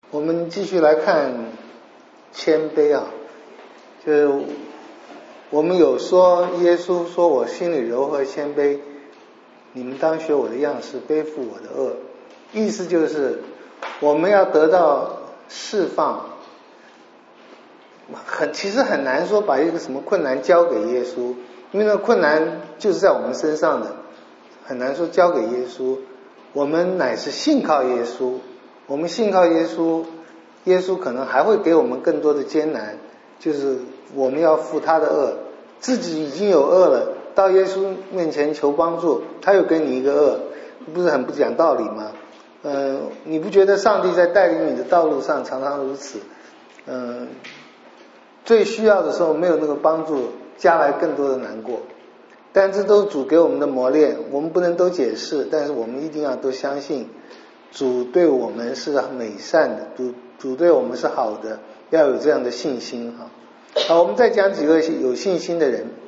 我们继续来看谦卑啊，就是我们有说耶稣说我心里柔和谦卑，你们当学我的样式，背负我的恶。意思就是我们要得到释放，其实很难说把一个什么困难交给耶稣，因为那个困难就是在我们身上的，很难说交给耶稣。我们乃是信靠耶稣，我们信靠耶稣，耶稣可能还会给我们更多的艰难，就是我们要负他的恶，自己已经有恶了，到耶稣面前求帮助，他又给你一个恶，不是很不讲道理吗？你不觉得上帝在带领你的道路上常常如此？最需要的时候没有那个帮助，加来更多的难过。但这都是主给我们的磨练，我们不能都解释，但是我们一定要都相信主对我们是美善的，主对我们是好的，要有这样的信心哈。好，我们再讲几个有信心的人，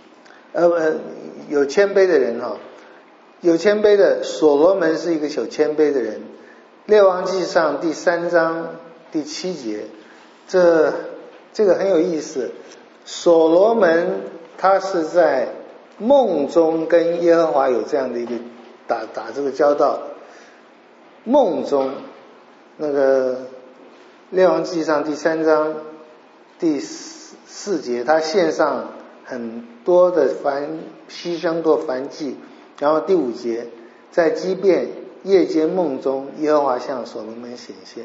有谦卑的人哈。有谦卑的，所罗门是一个有谦卑的人。列王纪上第3章第7节，这个很有意思。所罗门他是在梦中跟耶和华有这样的一个打这个交道。梦中，那个列王纪上第3章第4节，他献上很多的牺牲多燔祭。然后第5节，在基遍夜间梦中，耶和华向所罗门显现。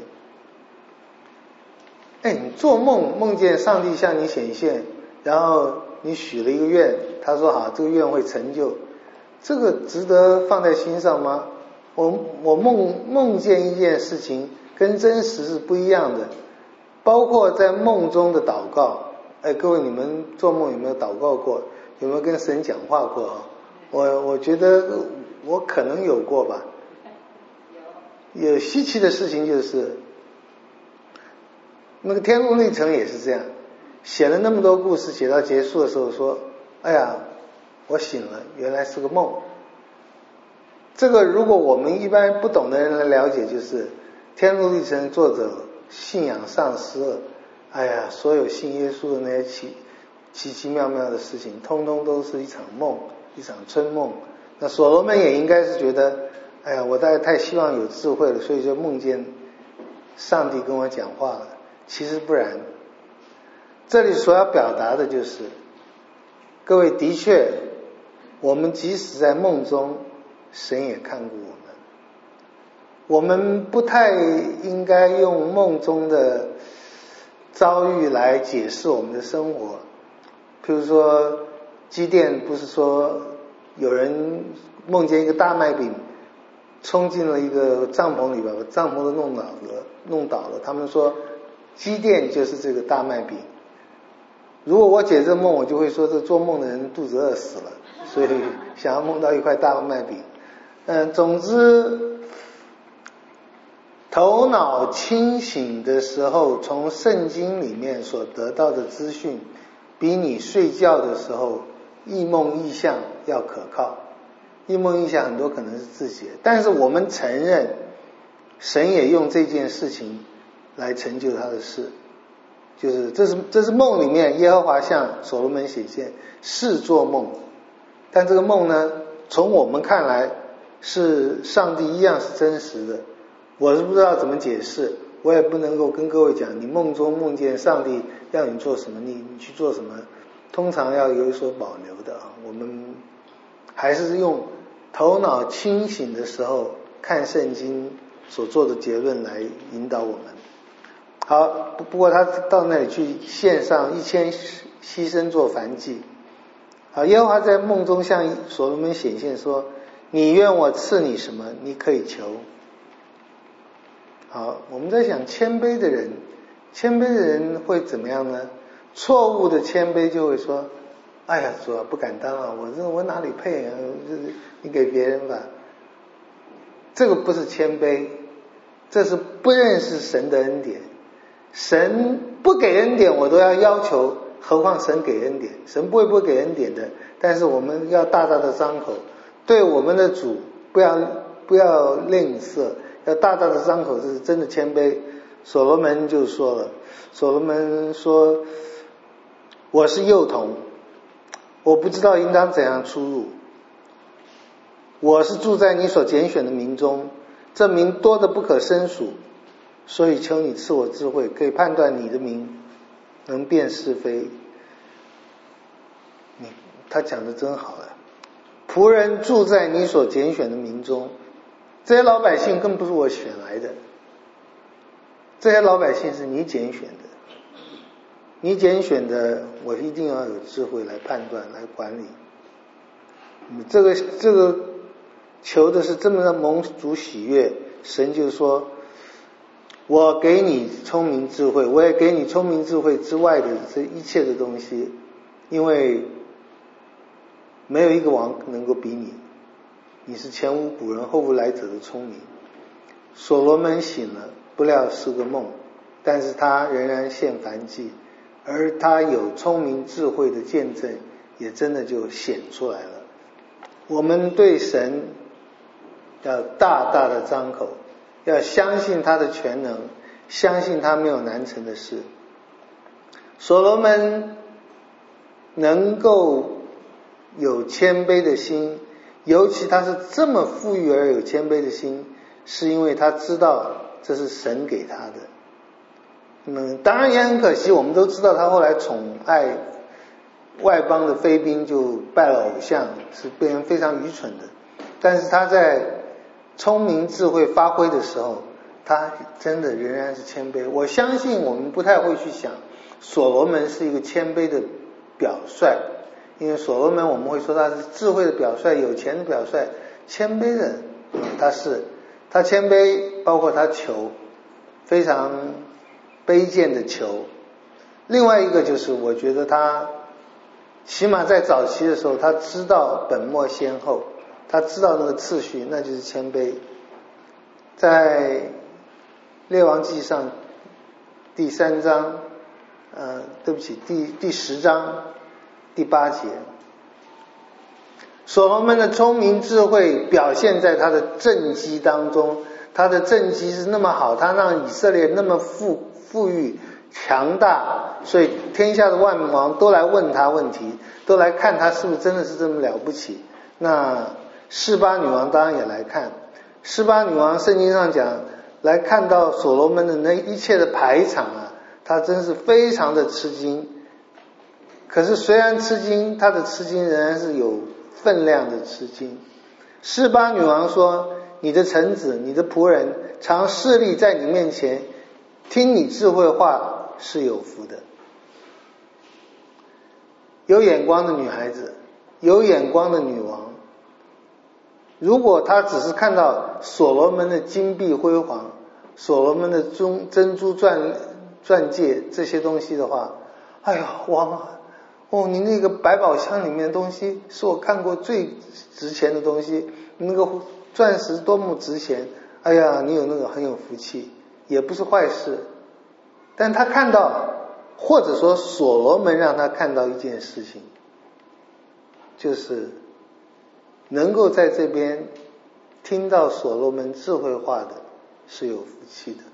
你做梦见上帝向你显现，然后你许了一个愿，他说好，这个愿会成就，这个值得放在心上吗？我梦见一件事情跟真实是不一样的，包括在梦中的祷告。各位，你们做梦有没有祷告过？有没有跟神讲话过啊？我觉得我可能有过吧。有稀奇的事情就是那个天路历程也是这样，写了那么多故事，写到结束的时候说，哎呀，我醒了，原来是个梦。这个如果我们一般不懂的人来了解，就是天路历程作者信仰丧失了，哎呀，所有信耶稣的那些奇奇妙妙的事情通通都是一场梦，一场春梦。那所罗门也应该是觉得，哎呀，我大概太希望有智慧了，所以就梦见上帝跟我讲话了。其实不然，这里所要表达的就是，各位，的确我们即使在梦中，神也看顾我们。我们不太应该用梦中的遭遇来解释我们的生活。譬如说基甸不是说有人梦见一个大麦饼冲进了一个帐篷里边，把帐篷都弄倒了，他们说基甸就是这个大麦饼。如果我解这梦，我就会说这做梦的人肚子饿死了，所以想要梦到一块大麦饼。总之头脑清醒的时候，从圣经里面所得到的资讯比你睡觉的时候异梦异象要可靠。异梦异象很多可能是自己的，但是我们承认神也用这件事情来成就他的事，就是这是梦里面耶和华向所罗门显现，是做梦，但这个梦呢，从我们看来是上帝一样是真实的。我是不知道怎么解释，我也不能够跟各位讲你梦中梦见上帝要你做什么，你去做什么，通常要有所保留的啊。我们还是用头脑清醒的时候看圣经所做的结论来引导我们。好，不过他到那里去献上1000牺牲做燔祭。好，耶和华在梦中向所罗门显现说，你愿我赐你什么，你可以求。好，我们在想谦卑的人会怎么样呢？错误的谦卑就会说，哎呀，主啊，不敢当啊，我哪里配啊，你给别人吧。这个不是谦卑，这是不认识神的恩典。神不给恩典我都要求，何况神给恩典？神不会给恩典的，但是我们要大大的张口，对我们的主不要吝啬，要大大的张口，这是真的谦卑。 所罗门就说了，所罗门说，我是幼童，我不知道应当怎样出入，我是住在你所拣选的民中，这民多得不可胜数，所以求你赐我智慧，可以判断你的名，能辨是非。他讲的真好了，仆人住在你所拣选的民中，这些老百姓更不是我选来的，这些老百姓是你拣选的，你拣选的，我一定要有智慧来判断来管理。这个求的是这么的蒙主喜悦，神就说，我给你聪明智慧，我也给你聪明智慧之外的这一切的东西，因为没有一个王能够比你，你是前无古人后无来者的聪明。所罗门醒了，不料是个梦，但是他仍然献燔祭，而他有聪明智慧的见证也真的就显出来了。我们对神要大大的张口，要相信他的全能，相信他没有难成的事。所罗门能够有谦卑的心，尤其他是这么富裕而有谦卑的心，是因为他知道这是神给他的。当然也很可惜，我们都知道他后来宠爱外邦的妃嫔，就拜了偶像，是变成非常愚蠢的。但是他在聪明智慧发挥的时候，他真的仍然是谦卑。我相信我们不太会去想所罗门是一个谦卑的表率，因为所罗门我们会说他是智慧的表率，有钱的表率，谦卑的他谦卑，包括他求非常卑贱的求。另外一个就是我觉得他起码在早期的时候，他知道本末先后，他知道那个次序，那就是谦卑。在列王纪上第3章第10章第8节，所罗门的聪明智慧表现在他的政绩当中，他的政绩是那么好，他让以色列那么富裕强大，所以天下的万王都来问他问题，都来看他是不是真的是这么了不起。那示巴女王当然也来看，示巴女王圣经上讲，来看到所罗门的那一切的排场啊，他真是非常的吃惊。可是虽然吃惊，他的吃惊仍然是有分量的吃惊。示巴女王说，你的臣子，你的仆人常侍立在你面前，听你智慧话是有福的。有眼光的女孩子，有眼光的女王，如果她只是看到所罗门的金碧辉煌，所罗门的珍珠钻戒这些东西的话，哎呀，王啊，你那个百宝箱里面的东西是我看过最值钱的东西，那个钻石多么值钱，哎呀，你有那个很有福气，也不是坏事。但他看到，或者说所罗门让他看到一件事情，就是能够在这边听到所罗门智慧话的是有福气的。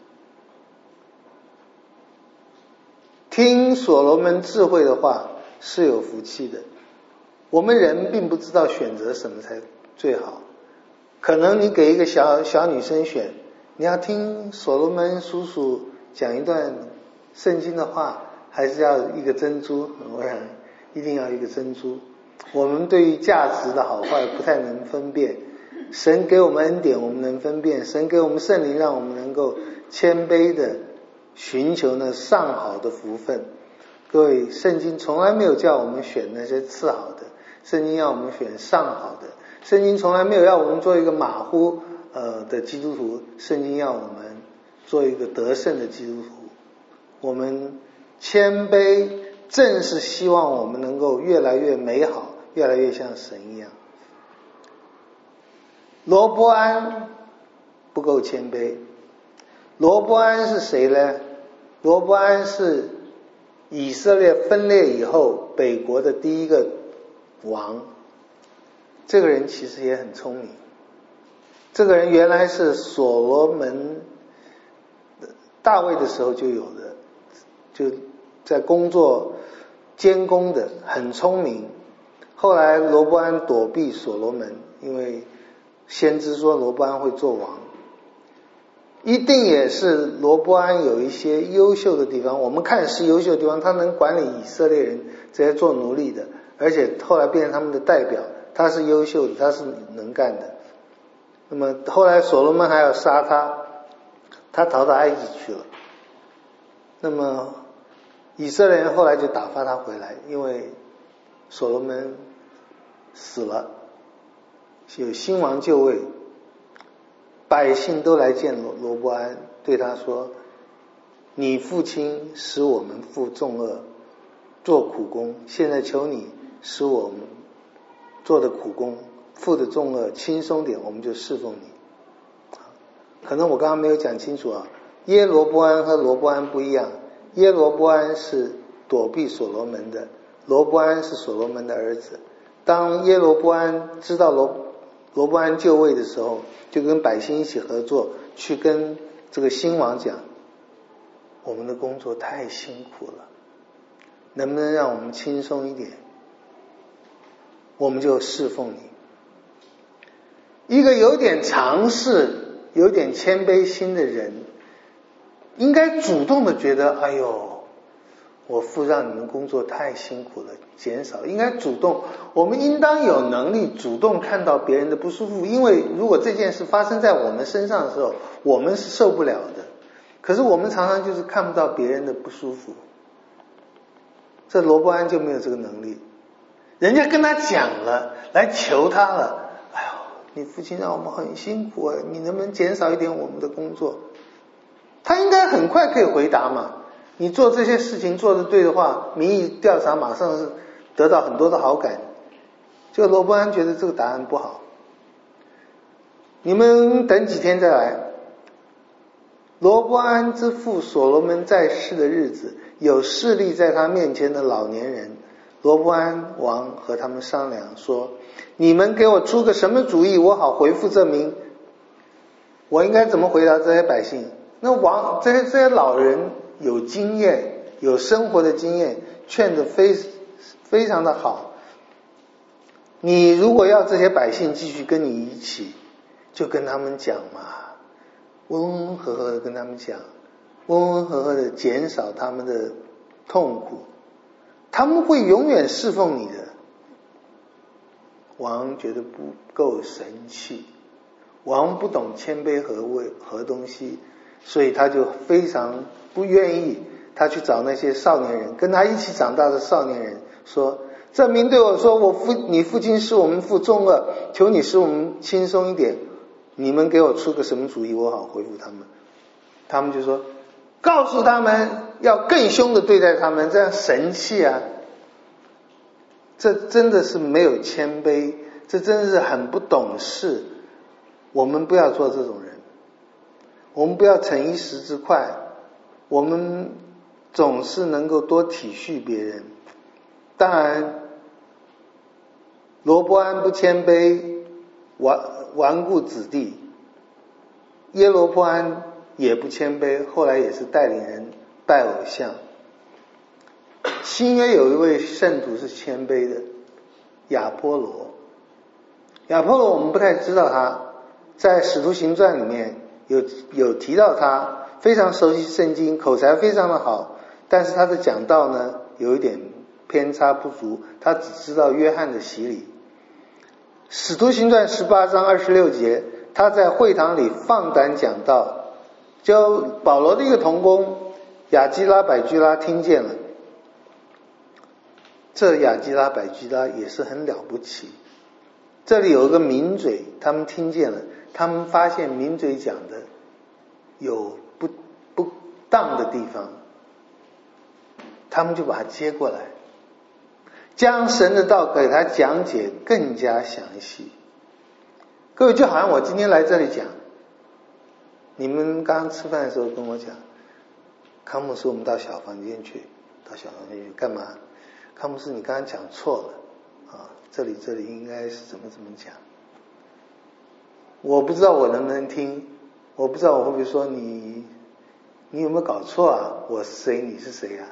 听所罗门智慧的话是有福气的。我们人并不知道选择什么才最好，可能你给一个小女生选，你要听所罗门叔叔讲一段圣经的话，还是要一个珍珠？我想一定要一个珍珠。我们对于价值的好坏不太能分辨，神给我们恩典我们能分辨，神给我们圣灵让我们能够谦卑的寻求那上好的福分。各位，圣经从来没有叫我们选那些次好的，圣经要我们选上好的。圣经从来没有要我们做一个马虎的基督徒，圣经要我们做一个得胜的基督徒。我们谦卑正是希望我们能够越来越美好，越来越像神一样。罗波安不够谦卑。罗波安是谁呢？罗波安是以色列分裂以后北国的第一个王。这个人其实也很聪明，这个人原来是所罗门大卫的时候就有的，就在工作监工的，很聪明。后来罗波安躲避所罗门，因为先知说罗波安会做王，一定也是罗波安有一些优秀的地方，我们看是优秀的地方，他能管理以色列人这些做奴隶的，而且后来变成他们的代表，他是优秀的，他是能干的。那么后来所罗门还要杀他，他逃到埃及去了。那么以色列人后来就打发他回来，因为所罗门死了，有新王就位，百姓都来见罗波安，对他说，你父亲使我们负重恶，做苦工，现在求你使我们做的苦工负的重恶轻松点，我们就侍奉你。可能我刚刚没有讲清楚啊，耶罗波安和罗波安不一样，耶罗波安是躲避所罗门的，罗波安是所罗门的儿子。当耶罗波安知道罗波安就位的时候，就跟百姓一起合作，去跟这个新王讲，我们的工作太辛苦了，能不能让我们轻松一点，我们就侍奉你。一个有点尝试有点谦卑心的人，应该主动的觉得，哎呦，我父让你们工作太辛苦了，减少，应该主动，我们应当有能力主动看到别人的不舒服，因为如果这件事发生在我们身上的时候，我们是受不了的。可是我们常常就是看不到别人的不舒服，这罗波安就没有这个能力。人家跟他讲了，来求他了，哎呦，你父亲让我们很辛苦啊，你能不能减少一点我们的工作？他应该很快可以回答嘛，你做这些事情做得对的话，民意调查马上是得到很多的好感。就罗波安觉得这个答案不好，你们等几天再来。罗波安之父所罗门在世的日子，有势力在他面前的老年人，罗波安王和他们商量说，你们给我出个什么主意，我好回复这民。我应该怎么回答这些百姓？那王这些老人有经验，有生活的经验，劝得非常的好。你如果要这些百姓继续跟你一起，就跟他们讲嘛，温温和和的跟他们讲，温温和和的减少他们的痛苦，他们会永远侍奉你的。王觉得不够神气，王不懂谦卑和东西，所以他就非常不愿意，他去找那些少年人，跟他一起长大的少年人说，这民对我说，你父亲使我们负重恶，求你使我们轻松一点，你们给我出个什么主意，我好回复他们。他们就说，告诉他们要更凶的对待他们，这样神气啊。这真的是没有谦卑，这真的是很不懂事。我们不要做这种人，我们不要逞一时之快，我们总是能够多体恤别人。当然罗波安不谦卑，顽固子弟，耶罗波安也不谦卑，后来也是带领人拜偶像。新约有一位圣徒是谦卑的，亚波罗。亚波罗我们不太知道他，在使徒行传里面有提到他，非常熟悉圣经，口才非常的好，但是他的讲道呢有一点偏差不足，他只知道约翰的洗礼。使徒行传18章26节，他在会堂里放胆讲道，就保罗的一个同工亚基拉百居拉听见了。这亚基拉百居拉也是很了不起，这里有一个名嘴，他们听见了，他们发现名嘴讲的有不当的地方，他们就把他接过来，将神的道给他讲解更加详细。各位，就好像我今天来这里讲，你们刚刚吃饭的时候跟我讲，康姆斯我们到小房间去干嘛？康姆斯你刚刚讲错了啊，这里应该是怎么讲。我不知道我能不能听，我不知道我会不会说你你有没有搞错啊？我是谁，你是谁啊？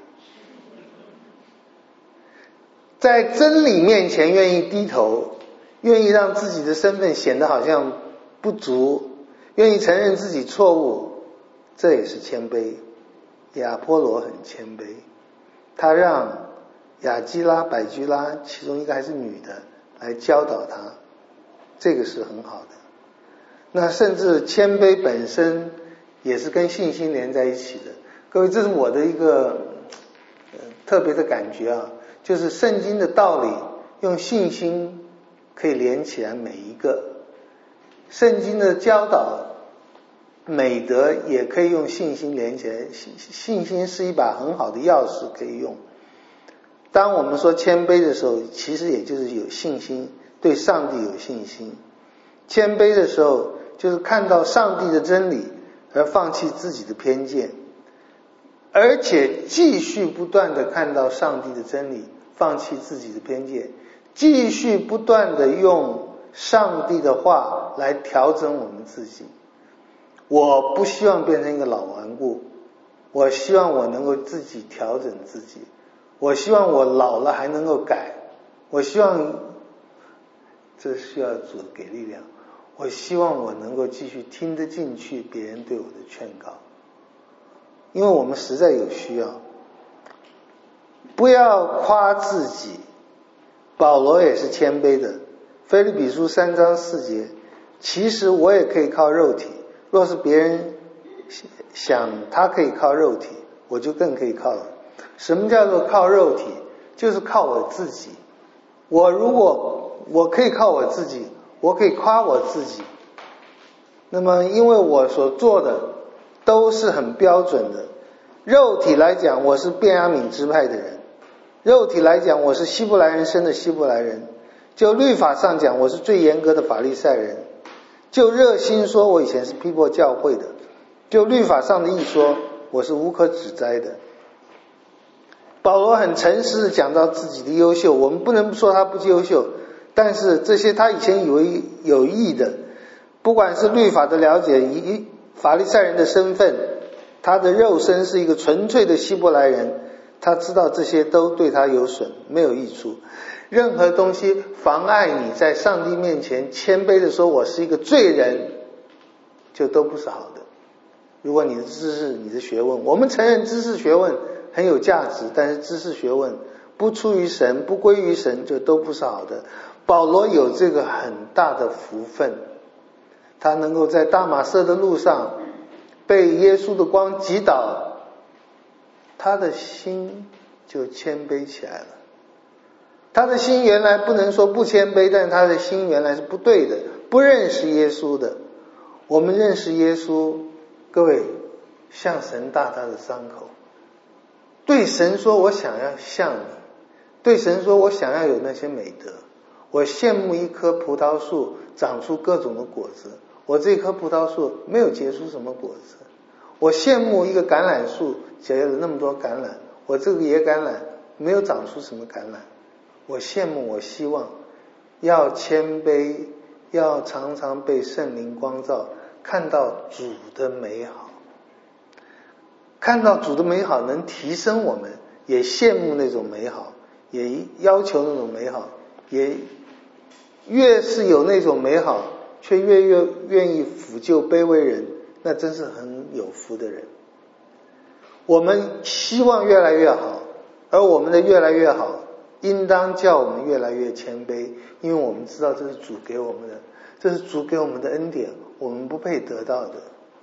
在真理面前愿意低头，愿意让自己的身份显得好像不足，愿意承认自己错误，这也是谦卑。亚波罗很谦卑，他让雅基拉、百基拉，其中一个还是女的，来教导他，这个是很好的。那甚至谦卑本身也是跟信心连在一起的。各位，这是我的一个特别的感觉啊，就是圣经的道理用信心可以连起来每一个，圣经的教导美德也可以用信心连起来，信心是一把很好的钥匙可以用。当我们说谦卑的时候，其实也就是有信心，对上帝有信心。谦卑的时候就是看到上帝的真理而放弃自己的偏见，而且继续不断的看到上帝的真理，放弃自己的偏见，继续不断的用上帝的话来调整我们自己。我不希望变成一个老顽固，我希望我能够自己调整自己，我希望我老了还能够改，我希望，这需要主给力量，我希望我能够继续听得进去别人对我的劝告，因为我们实在有需要。不要夸自己，保罗也是谦卑的，腓立比书3章4节，其实我也可以靠肉体，若是别人想他可以靠肉体，我就更可以靠了。什么叫做靠肉体？就是靠我自己。如果我可以靠我自己，我可以夸我自己，那么因为我所做的都是很标准的。肉体来讲，我是便雅悯支派的人，肉体来讲，我是希伯来人生的希伯来人，就律法上讲，我是最严格的法利赛人，就热心说，我以前是批驳教会的，就律法上的义说，我是无可指摘的。保罗很诚实的讲到自己的优秀，我们不能说他不优秀，但是这些他以前以为有益的，不管是律法的了解，以法利赛人的身份，他的肉身是一个纯粹的希伯来人，他知道这些都对他有损，没有益处。任何东西妨碍你在上帝面前谦卑的说我是一个罪人，就都不是好的。如果你的知识，你的学问，我们承认知识学问很有价值，但是知识学问不出于神，不归于神，就都不是好的。保罗有这个很大的福分，他能够在大马色的路上被耶稣的光击倒，他的心就谦卑起来了。他的心原来不能说不谦卑，但是他的心原来是不对的，不认识耶稣的。我们认识耶稣，各位，像神大大的伤口，对神说我想要像你，对神说我想要有那些美德。我羡慕一棵葡萄树长出各种的果子，我这棵葡萄树没有结出什么果子。我羡慕一个橄榄树结了那么多橄榄，我这个野橄榄没有长出什么橄榄。我羡慕，我希望要谦卑，要常常被圣灵光照，看到主的美好，看到主的美好能提升我们，也羡慕那种美好，也要求那种美好，也越是有那种美好，却越愿意抚救卑微人，那真是很有福的人。我们希望越来越好，而我们的越来越好应当叫我们越来越谦卑，因为我们知道这是主给我们的，这是主给我们的恩典，我们不配得到的。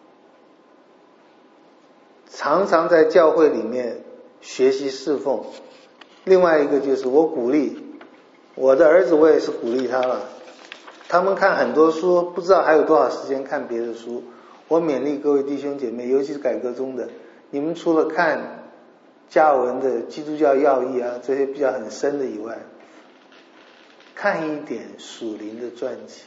常常在教会里面学习侍奉。另外一个就是我鼓励我的儿子，我也是鼓励他了，他们看很多书，不知道还有多少时间看别的书。我勉励各位弟兄姐妹，尤其是改革中的，你们除了看加尔文的基督教要义啊这些比较很深的以外，看一点属灵的传记，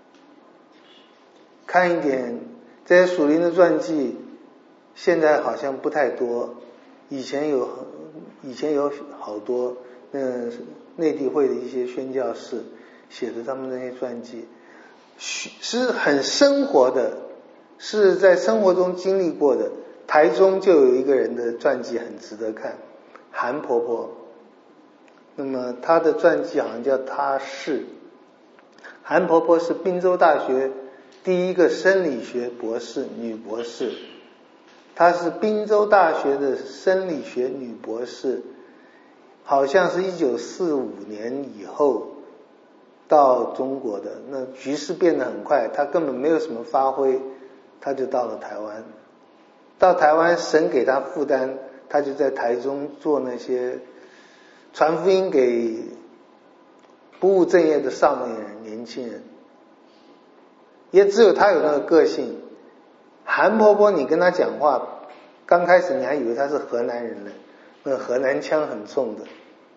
看一点这些属灵的传记，现在好像不太多，以前有好多内地会的一些宣教士写的他们那些传记，是很生活的，是在生活中经历过的， 台中就有一个人的传记很值得看，韩婆婆。那么她的传记好像叫他是。韩婆婆是宾州大学第一个生理学博士，女博士。她是宾州大学的生理学女博士，好像是1945年以后到中国的。那局势变得很快，她根本没有什么发挥，她就到了台湾。到台湾省给她负担，她就在台中做那些传福音给不务正业的少年人、年轻人。也只有她有那个个性。韩婆婆你跟她讲话，刚开始你还以为她是河南人呢，那河南腔很重的。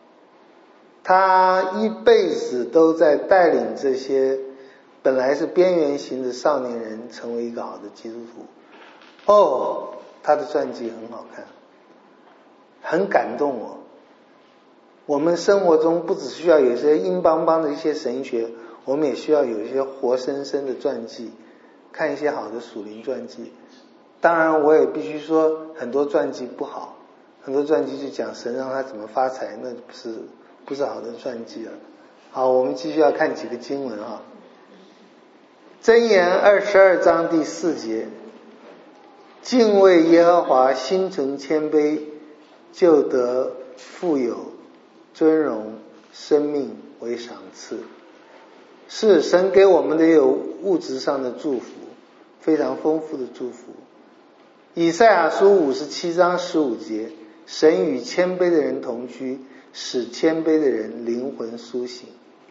她一辈子都在带领这些本来是边缘型的少年人成为一个好的基督徒。她的传记很好看，很感动我。我们生活中不只需要有一些硬邦邦的一些神学，我们也需要有一些活生生的传记，看一些好的属灵传记。当然我也必须说很多传记不好，很多传记就讲神让他怎么发财，那不是好的传记了。好，我们继续要看几个经文啊。箴言22章第4节，敬畏耶和华，心存谦卑，就得富有尊荣，生命为赏赐。是神给我们的有物质上的祝福，非常丰富的祝福。以赛亚书57章15节，神与谦卑的人同居，使谦卑的人灵魂苏醒。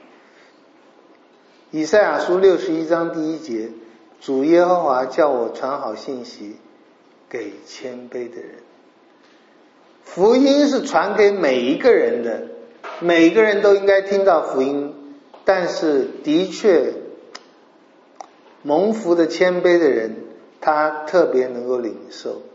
以赛亚书61章第1节，主耶和华叫我传好信息给谦卑的人。福音是传给每一个人的，每一个人都应该听到福音，但是的确蒙福的谦卑的人他特别能够领受。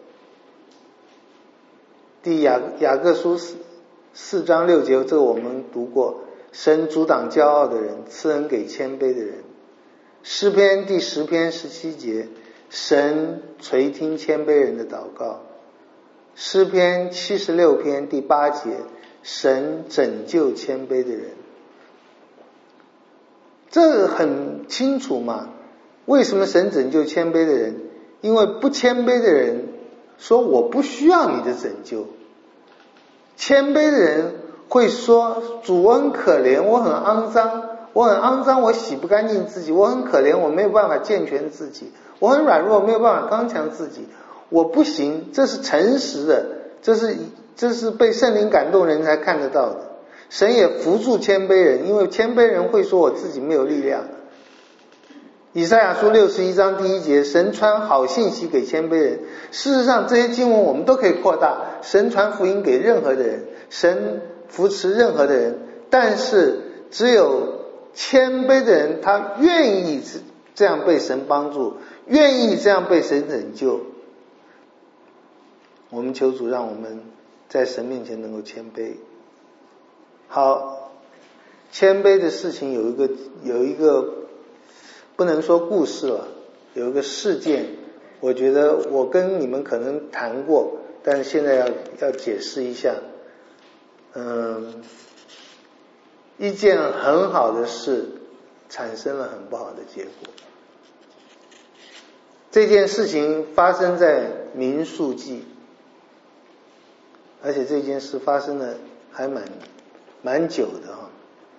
雅各书4章6节，这个我们读过，神阻挡骄傲的人，赐恩给谦卑的人。诗篇第10篇17节，神垂听谦卑人的祷告。诗篇76篇第8节，神拯救谦卑的人。这很清楚嘛，为什么神拯救谦卑的人？因为不谦卑的人说我不需要你的拯救。谦卑的人会说，主我很可怜，我很肮脏，我洗不干净自己，我很可怜，我没有办法健全自己，我很软弱，没有办法刚强自己，我不行。这是诚实的，这是被圣灵感动人才看得到的。神也扶助谦卑人，因为谦卑人会说我自己没有力量。以赛亚书61章第1节，神传好信息给谦卑人。事实上这些经文我们都可以扩大，神传福音给任何的人，神扶持任何的人，但是只有谦卑的人他愿意这样被神帮助，愿意这样被神拯救。我们求主让我们在神面前能够谦卑。好，谦卑的事情有一个不能说故事了，有一个事件，我觉得我跟你们可能谈过，但是现在要解释一下。一件很好的事产生了很不好的结果。这件事情发生在民数记，而且这件事发生的还蛮久的哈。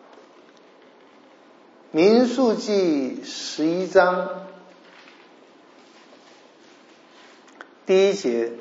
民数记11章第1节，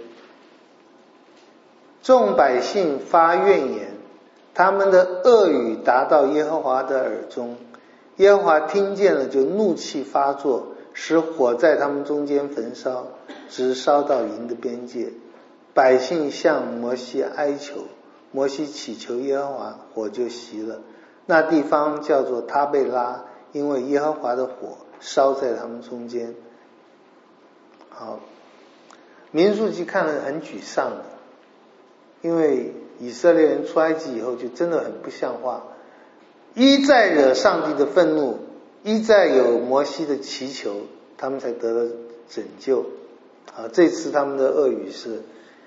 众百姓发怨言，他们的恶语达到耶和华的耳中，耶和华听见了就怒气发作，使火在他们中间焚烧，直烧到营的边界。百姓向摩西哀求，摩西祈求耶和华，火就熄了。那地方叫做他贝拉，因为耶和华的火烧在他们中间。好，民数记看了很沮丧的，因为以色列人出埃及以后就真的很不像话，一再惹上帝的愤怒，一再有摩西的祈求，他们才得了拯救。 这次他们的恶语是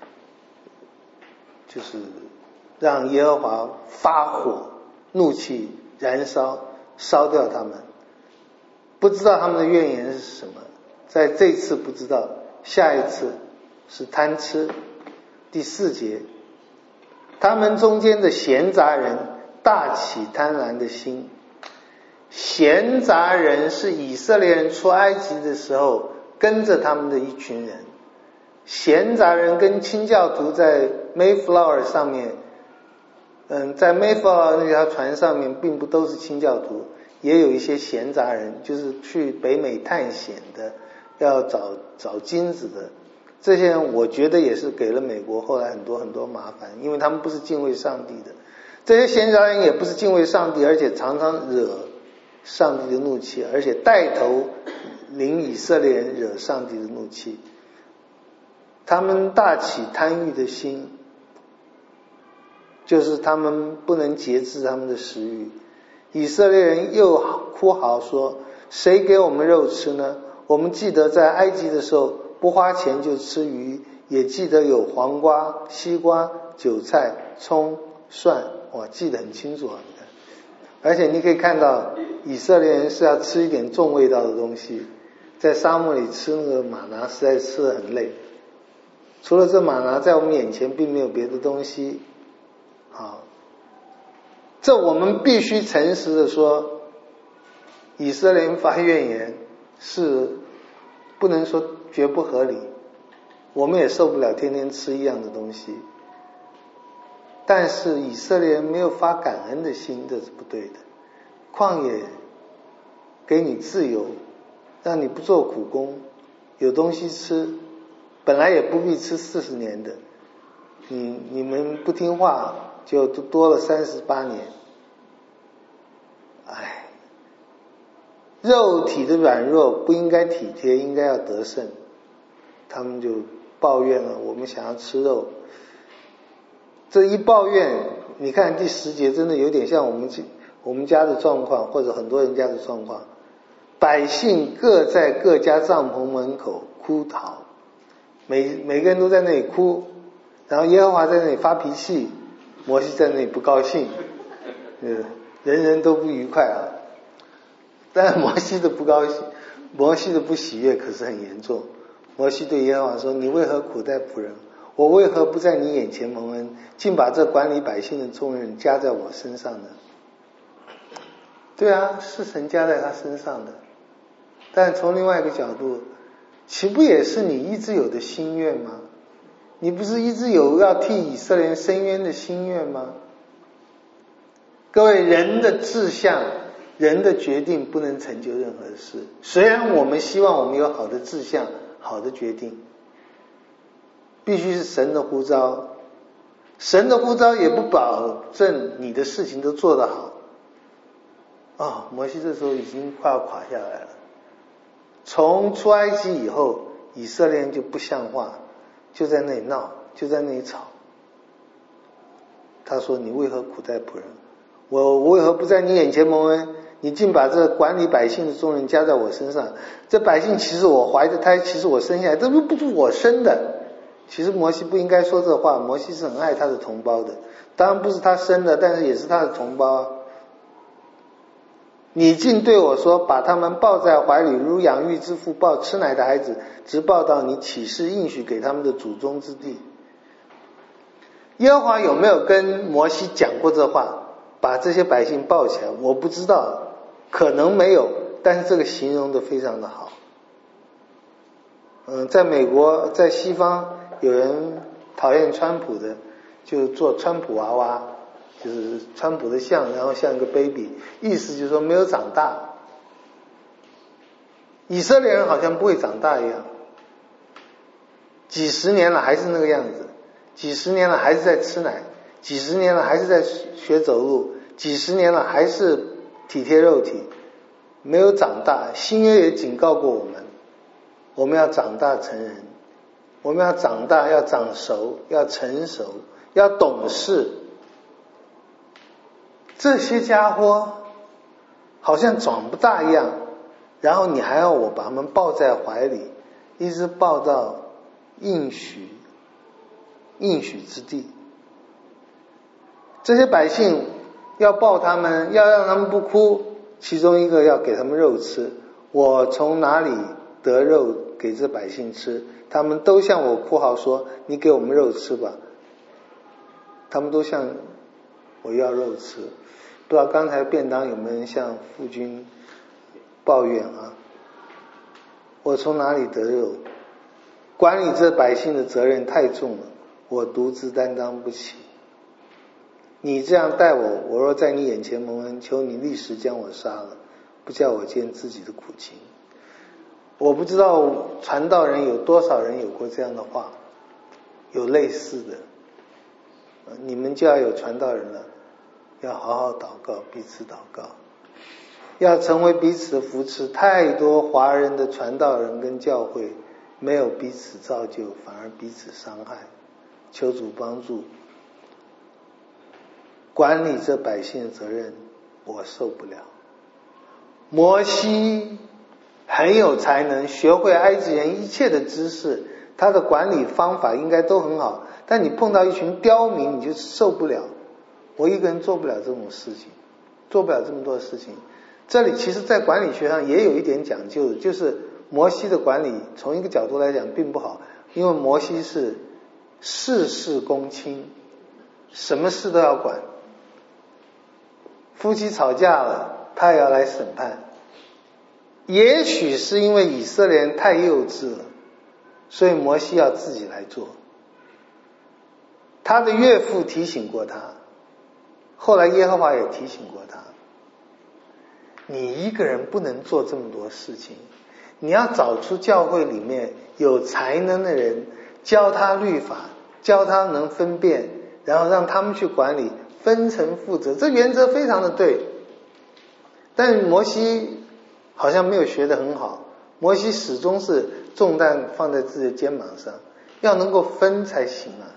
就是让耶和华发火，怒气燃烧，烧掉他们。不知道他们的怨言是什么，在这次不知道，下一次是贪吃。第4节，他们中间的闲杂人大起贪婪的心。闲杂人是以色列人出埃及的时候跟着他们的一群人。闲杂人跟清教徒在 Mayflower 上面，在 Mayflower 那条船上面并不都是清教徒，也有一些闲杂人，就是去北美探险的，要找金子的。这些人我觉得也是给了美国后来很多麻烦，因为他们不是敬畏上帝的。这些闲杂人也不是敬畏上帝，而且常常惹上帝的怒气，而且带头领以色列人惹上帝的怒气。他们大起贪欲的心，就是他们不能节制他们的食欲。以色列人又哭嚎说，谁给我们肉吃呢？我们记得在埃及的时候不花钱就吃鱼，也记得有黄瓜、西瓜、韭菜、葱、蒜，记得很清楚你看。而且你可以看到以色列人是要吃一点重味道的东西，在沙漠里吃那个玛拿实在吃得很累，除了这玛拿在我们眼前并没有别的东西。这我们必须诚实的说，以色列人发怨言是不能说绝不合理，我们也受不了天天吃一样的东西，但是以色列人没有发感恩的心，这是不对的。旷野给你自由，让你不做苦工，有东西吃，本来也不必吃40年的，你们不听话就多了38年。肉体的软弱不应该体贴，应该要得胜。他们就抱怨了，我们想要吃肉。这一抱怨，你看第10节真的有点像我们家的状况，或者很多人家的状况。百姓各在各家帐篷门口哭嚎，每个人都在那里哭，然后耶和华在那里发脾气，摩西在那里不高兴，人人都不愉快啊。但摩西的不高兴，摩西的不喜悦可是很严重。摩西对耶和华说，你为何苦待仆人？我为何不在你眼前蒙恩，竟把这管理百姓的重任加在我身上呢？对啊，是神加在他身上的，但从另外一个角度，岂不也是你一直有的心愿吗？你不是一直有要替以色列人伸冤的心愿吗？各位，人的志向，人的决定不能成就任何事。虽然我们希望我们有好的志向，好的决定，必须是神的呼召。神的呼召也不保证你的事情都做得好。摩西这时候已经快要垮下来了。从出埃及以后，以色列人就不像话，就在那里闹，就在那里吵。他说，你为何苦待仆人？我为何不在你眼前蒙恩？你竟把这管理百姓的重任加在我身上。这百姓其实我怀着胎，其实我生下来，这不是我生的。其实摩西不应该说这话，摩西是很爱他的同胞的，当然不是他生的，但是也是他的同胞。你竟对我说，把他们抱在怀里，如养育之父抱吃奶的孩子，直抱到你起誓应许给他们的祖宗之地。耶和华有没有跟摩西讲过这话，把这些百姓抱起来？我不知道，可能没有，但是这个形容的非常的好。在美国，在西方，有人讨厌川普的，就做川普娃娃，就是川普的像，然后像一个 baby， 意思就是说没有长大。以色列人好像不会长大一样，几十年了还是那个样子，几十年了还是在吃奶，几十年了还是在学走路，几十年了还是体贴肉体，没有长大。新约也警告过我们要长大成人，我们要长大，要长熟，要成熟，要懂事。这些家伙好像长不大一样，然后你还要我把他们抱在怀里，一直抱到应许之地。这些百姓要抱他们，要让他们不哭，其中一个要给他们肉吃。我从哪里得肉给这百姓吃？他们都向我哭嚎说，你给我们肉吃吧。他们都向我要肉吃。不知道刚才便当有没有人向父君抱怨啊？我从哪里得肉？管理这百姓的责任太重了，我独自担当不起。你这样待我，我若在你眼前蒙恩，求你立时将我杀了，不叫我见自己的苦情。我不知道传道人有多少人有过这样的话，有类似的。你们就要有传道人了，要好好祷告，彼此祷告，要成为彼此的扶持。太多华人的传道人跟教会没有彼此造就，反而彼此伤害。求主帮助。管理这百姓的责任我受不了。摩西很有才能，学会埃及人一切的知识，他的管理方法应该都很好，但你碰到一群刁民你就受不了。我一个人做不了这种事情，做不了这么多事情。这里其实在管理学上也有一点讲究的，就是摩西的管理从一个角度来讲并不好，因为摩西是事事公亲，什么事都要管。夫妻吵架了，他也要来审判。也许是因为以色列人太幼稚了，所以摩西要自己来做。他的岳父提醒过他，后来耶和华也提醒过他，你一个人不能做这么多事情，你要找出教会里面有才能的人，教他律法，教他能分辨，然后让他们去管理，分层负责。这原则非常的对，但摩西好像没有学得很好。摩西始终是重担放在自己的肩膀上，要能够分才行啊。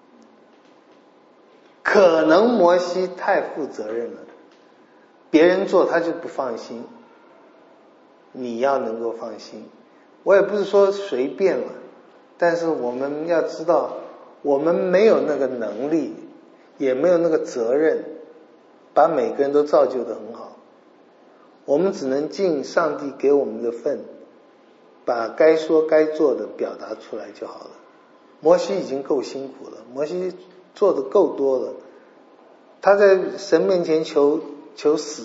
可能摩西太负责任了，别人做他就不放心，你要能够放心。我也不是说随便了，但是我们要知道，我们没有那个能力，也没有那个责任把每个人都造就得很好。我们只能尽上帝给我们的份，把该说该做的表达出来就好了。摩西已经够辛苦了，摩西做的够多了，他在神面前求死，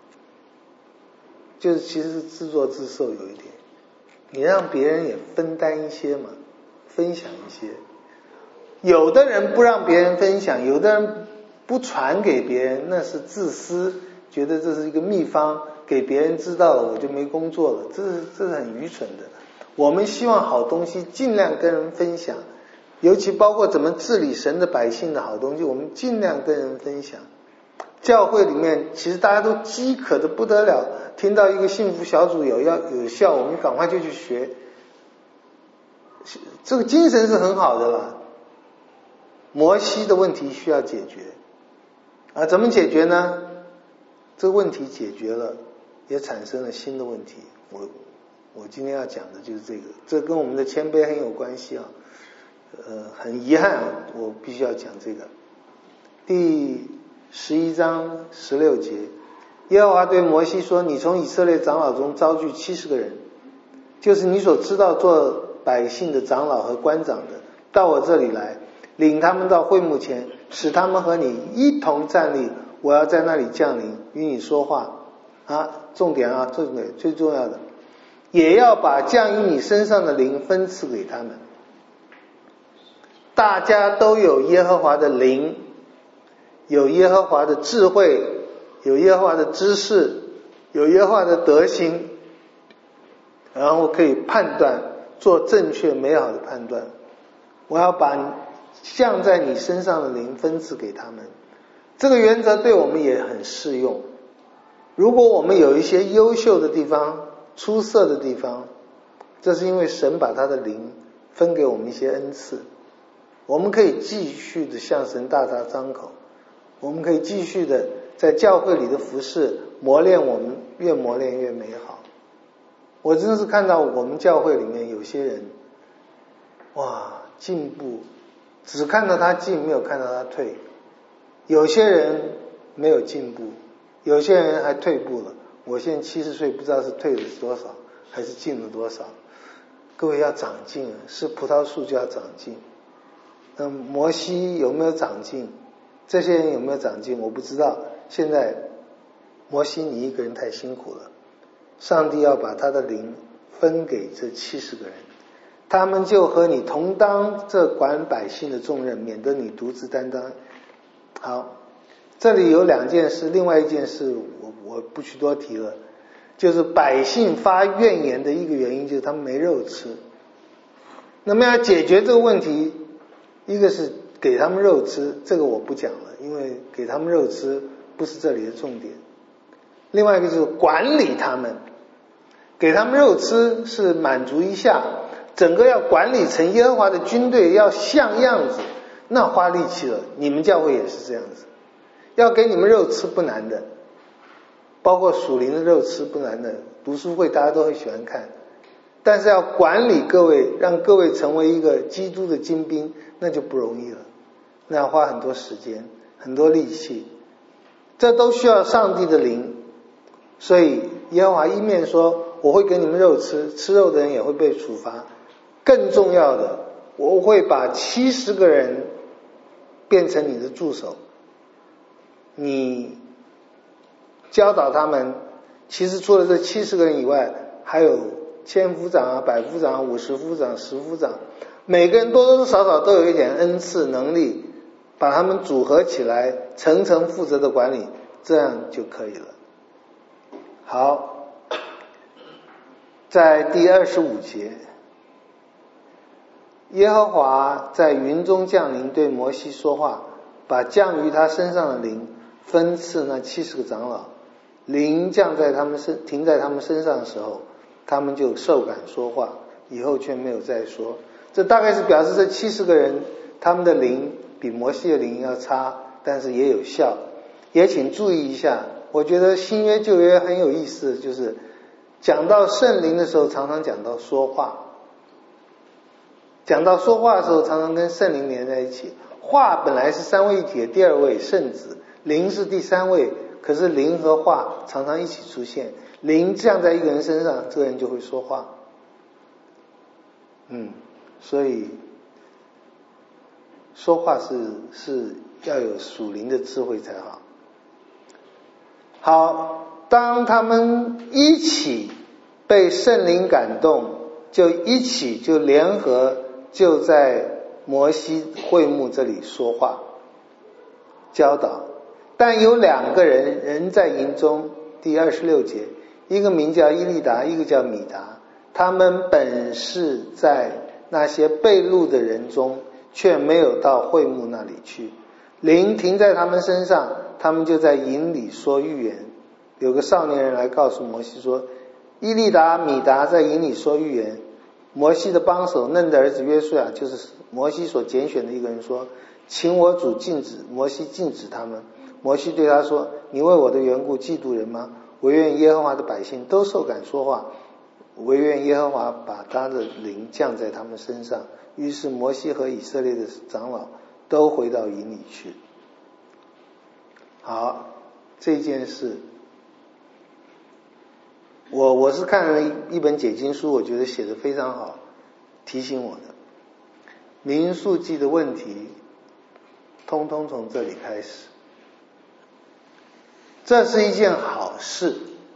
就是其实自作自受有一点。你让别人也分担一些嘛，分享一些。有的人不让别人分享，有的人不传给别人，那是自私，觉得这是一个秘方，给别人知道了我就没工作了，这是很愚蠢的。我们希望好东西尽量跟人分享，尤其包括怎么治理神的百姓的好东西，我们尽量跟人分享。教会里面其实大家都饥渴的不得了，听到一个幸福小组有效，我们赶快就去学，这个精神是很好的了。摩西的问题需要解决怎么解决呢？这个问题解决了，也产生了新的问题。我今天要讲的就是这个，这跟我们的谦卑很有关系啊。很遗憾我必须要讲这个。第11章16节，耶和华对摩西说，你从以色列长老中招聚70个人，就是你所知道做百姓的长老和官长的，到我这里来，领他们到会幕前，使他们和你一同站立，我要在那里降临，与你说话重点最重要的，也要把降于你身上的灵分赐给他们。大家都有耶和华的灵，有耶和华的智慧，有耶和华的知识，有耶和华的德行，然后可以判断，做正确美好的判断。我要把降在你身上的灵分赐给他们。这个原则对我们也很适用。如果我们有一些优秀的地方，出色的地方，这是因为神把他的灵分给我们一些恩赐，我们可以继续的向神大大张口，我们可以继续的在教会里的服事磨练我们，越磨练越美好。我真的是看到我们教会里面有些人哇，进步，只看到他进，没有看到他退。有些人没有进步，有些人还退步了。我现在70岁，不知道是退了多少，还是进了多少。各位要长进，是葡萄树就要长进。那摩西有没有长进？这些人有没有长进？我不知道。现在摩西你一个人太辛苦了，上帝要把他的灵分给这70个人，他们就和你同当这管百姓的重任，免得你独自担当。好，这里有2件事，另外一件事我不去多提了，就是百姓发怨言的一个原因就是他们没肉吃。那么要解决这个问题，一个是给他们肉吃，这个我不讲了，因为给他们肉吃不是这里的重点。另外一个就是管理他们，给他们肉吃是满足一下，整个要管理成耶和华的军队，要像样子，那花力气了。你们教会也是这样子，要给你们肉吃不难的，包括属灵的肉吃不难的，读书会大家都会喜欢看，但是要管理各位，让各位成为一个基督的精兵，那就不容易了，那要花很多时间很多力气，这都需要上帝的灵。所以耶和华一面说我会给你们肉吃，吃肉的人也会被处罚，更重要的，我会把70个人变成你的助手，你教导他们。其实除了这70个人以外，还有千夫长啊、百夫长、50夫长、10夫长，每个人多多少少都有一点恩赐能力，把他们组合起来，层层负责的管理，这样就可以了。好，在第25节，耶和华在云中降临，对摩西说话，把降于他身上的灵分赐那70个长老。灵降在他们停在他们身上的时候，他们就受感说话，以后却没有再说。这大概是表示这70个人他们的灵比摩西的灵要差，但是也有效。也请注意一下，我觉得新约旧约很有意思，就是讲到圣灵的时候常常讲到说话，讲到说话的时候常常跟圣灵连在一起。话本来是三位一体的第2位圣子，灵是第3位，可是灵和话常常一起出现，灵降在一个人身上，这个人就会说话。所以说话是要有属灵的智慧才好。好，当他们一起被圣灵感动，就一起就联合，就在摩西会幕这里说话教导。但有2个人仍在营中，第26节，一个名叫伊利达，一个叫米达，他们本是在那些被掳的人中，却没有到会幕那里去。灵停在他们身上，他们就在营里说预言。有个少年人来告诉摩西说，伊利达、米达在营里说预言。摩西的帮手嫩的儿子约书亚，就是摩西所拣选的一个人说，请我主禁止。摩西禁止他们。摩西对他说，你为我的缘故嫉妒人吗？惟愿耶和华的百姓都受感说话，惟愿耶和华把他的灵降在他们身上。于是摩西和以色列的长老都回到营里去。好，这件事我是看了一本解经书，我觉得写得非常好，提醒我的民数记的问题通通从这里开始。这是一件好事，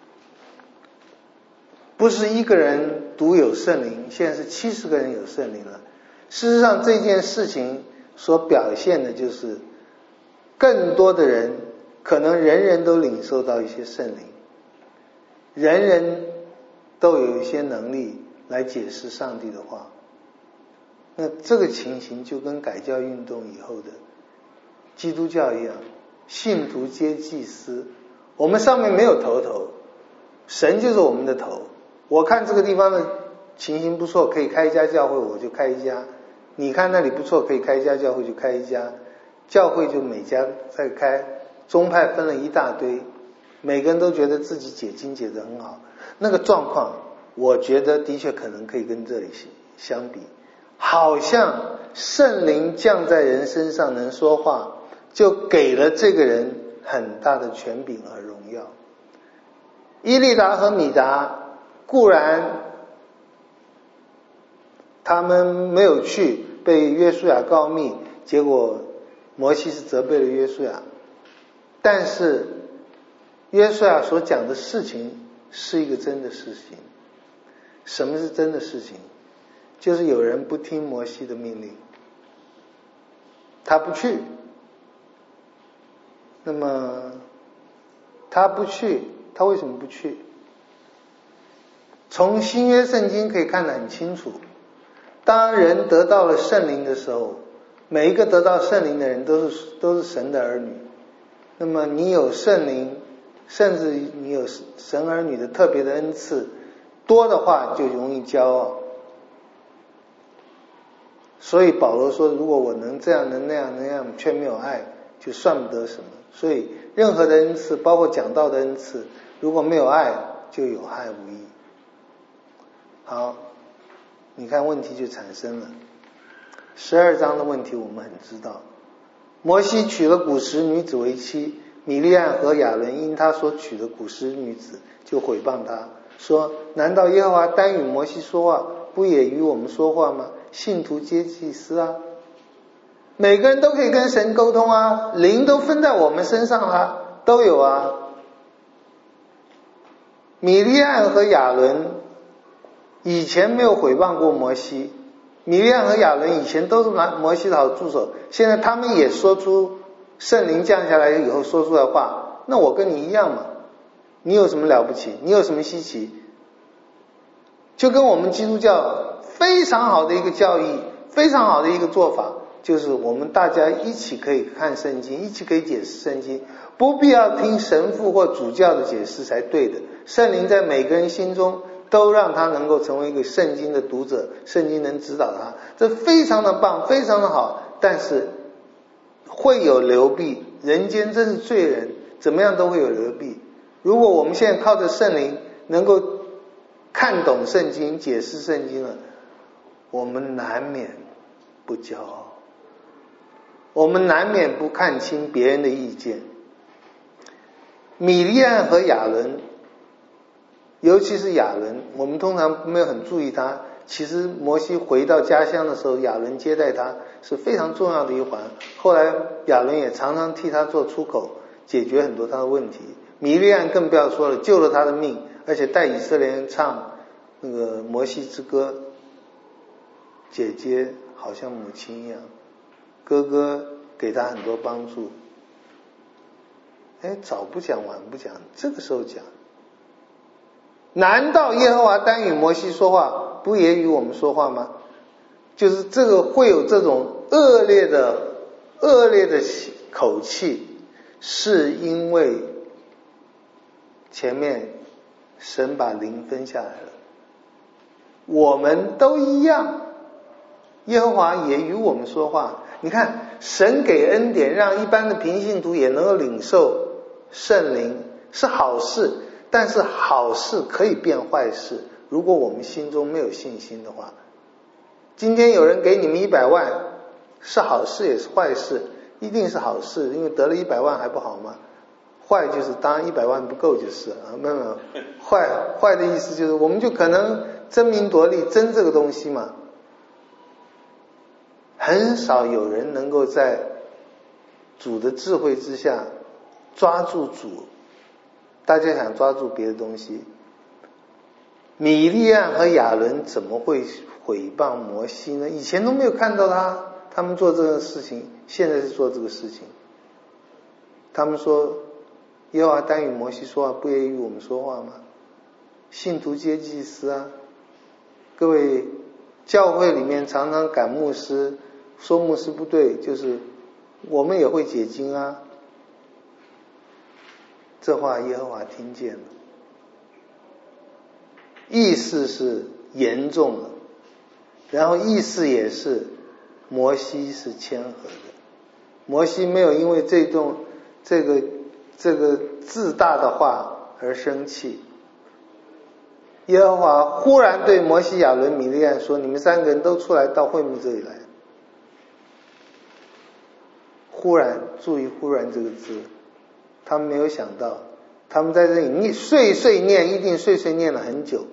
不是一个人独有圣灵，现在是70个人有圣灵了。事实上这件事情所表现的就是更多的人，可能人人都领受到一些圣灵，人人都有一些能力来解释上帝的话。那这个情形就跟改教运动以后的基督教一样，信徒皆祭司，我们上面没有头，神就是我们的头。我看这个地方的情形不错，可以开一家教会，我就开一家；你看那里不错，可以开一家教会，就开一家。教会就每家在开，宗派分了一大堆，每个人都觉得自己解经解得很好。那个状况我觉得的确可能可以跟这里相比， 好像圣灵降在人身上能说话，就给了这个人很大的权柄和荣耀。伊利达和米达固然他们没有去，被约书亚告密，结果摩西是责备了约书亚，但是约书亚所讲的事情是一个真的事情。什么是真的事情？就是有人不听摩西的命令，他不去。那么他不去，他为什么不去？从新约圣经可以看得很清楚，当人得到了圣灵的时候，每一个得到圣灵的人都是神的儿女。那么你有圣灵，甚至你有神儿女的特别的恩赐，多的话就容易骄傲。所以保罗说，如果我能这样能那样能那样，却没有爱，就算不得什么。所以任何的恩赐，包括讲道的恩赐，如果没有爱，就有害无益。好，你看问题就产生了。12章的问题我们很知道，摩西娶了古时女子为妻，米利暗和亚伦因他所娶的古时女子就毁谤他，说：难道耶和华单与摩西说话，不也与我们说话吗？信徒皆祭司啊，每个人都可以跟神沟通啊，灵都分在我们身上啊，都有啊。米利暗和亚伦以前没有毁谤过摩西，米利暗和亚伦以前都是摩西的好助手，现在他们也说出圣灵降下来以后说出来话，那我跟你一样嘛，你有什么了不起？你有什么稀奇？就跟我们基督教非常好的一个教义，非常好的一个做法，就是我们大家一起可以看圣经，一起可以解释圣经，不必要听神父或主教的解释才对的。圣灵在每个人心中都让他能够成为一个圣经的读者，圣经能指导他，这非常的棒，非常的好。但是会有流弊，人间真是罪人，怎么样都会有流弊。如果我们现在靠着圣灵能够看懂圣经，解释圣经了，我们难免不骄傲，我们难免不看清别人的意见。米利暗和亚伦，尤其是亚伦，我们通常没有很注意他，其实摩西回到家乡的时候，亚伦接待他是非常重要的一环，后来亚伦也常常替他做出口，解决很多他的问题。米利暗更不要说了，救了他的命，而且带以色列人唱那个摩西之歌，姐姐好像母亲一样，哥哥给他很多帮助。早不讲晚不讲，这个时候讲，难道耶和华单与摩西说话，不也与我们说话吗？就是这个会有这种恶劣的口气，是因为前面神把灵分下来了。我们都一样，耶和华也与我们说话。你看，神给恩典，让一般的平信徒也能够领受圣灵，是好事。但是好事可以变坏事，如果我们心中没有信心的话。今天有人给你们100万，是好事也是坏事，一定是好事，因为得了100万还不好吗？坏就是当然100万不够就是啊，没有，坏的意思就是我们就可能争名夺利，争这个东西嘛。很少有人能够在主的智慧之下抓住主，大家想抓住别的东西。米利暗和亚伦怎么会毁谤摩西呢？以前都没有看到他们做这个事情，现在是做这个事情。他们说耶和华单与摩西说话，不也与我们说话吗？信徒皆祭司啊。各位，教会里面常常赶牧师，说牧师不对，就是我们也会解经啊。这话耶和华听见了，意思是严重了，然后意思也是摩西是谦和的，摩西没有因为这个自大的话而生气。 耶和华忽然对摩西、亚伦、米利暗说：你们3个人都出来到会幕这里来。忽然，注意忽然这个字，他们没有想到，他们在这里碎碎念，一定碎碎念了很久。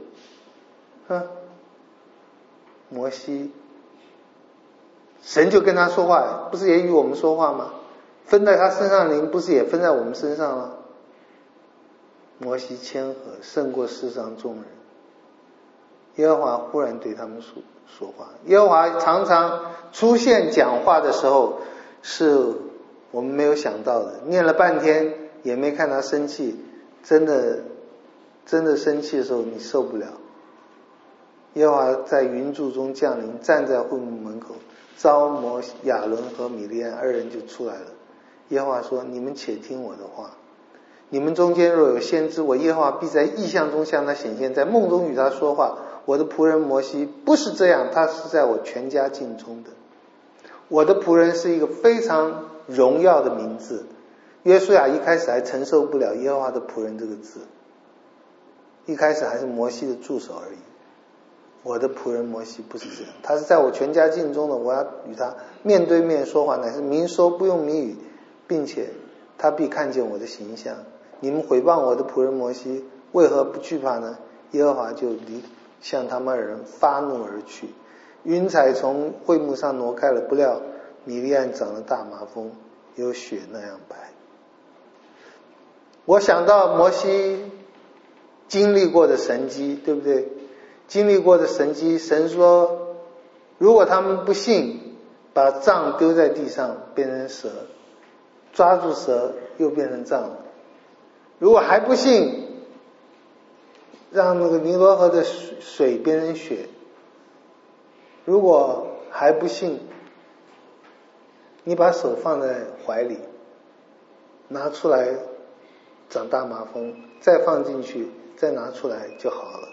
摩西，神就跟他说话，不是也与我们说话吗？分在他身上的灵，不是也分在我们身上了？摩西谦和，胜过世上众人。耶和华忽然对他们说话。耶和华常常出现讲话的时候，是我们没有想到的。念了半天也没看他生气，真的生气的时候你受不了。耶和华在云柱中降临，站在会幕门口，召摩亚伦和米利暗2人就出来了。耶和华说：你们且听我的话，你们中间若有先知，我耶和华必在异象中向他显现，在梦中与他说话。我的仆人摩西不是这样，他是在我全家境中的。我的仆人是一个非常荣耀的名字。约书亚一开始还承受不了耶和华的仆人这个字，一开始还是摩西的助手而已。我的仆人摩西不是这样，他是在我全家境中的，我要与他面对面说话，乃是明说不用谜语，并且他必看见我的形象。你们毁谤我的仆人摩西，为何不惧怕呢？耶和华就向他们2人发怒而去。云彩从会幕上挪开了，不料米利暗长了大麻风，有雪那样白。我想到摩西经历过的神迹，对不对？经历过的神迹，神说如果他们不信，把杖丢在地上变成蛇，抓住蛇又变成杖。如果还不信，让那个尼罗河的水变成血。如果还不信，你把手放在怀里，拿出来长大麻风，再放进去，再拿出来就好了。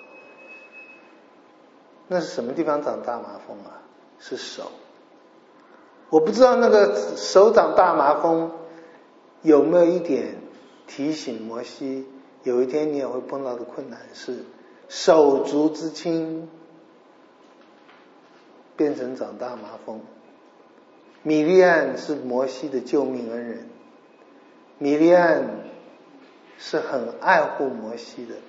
那是什么地方长大麻风啊？是手。我不知道那个手长大麻风有没有一点提醒摩西，有一天你也会碰到的困难是手足之亲变成长大麻风。米利暗是摩西的救命恩人，米利暗是很爱护摩西的，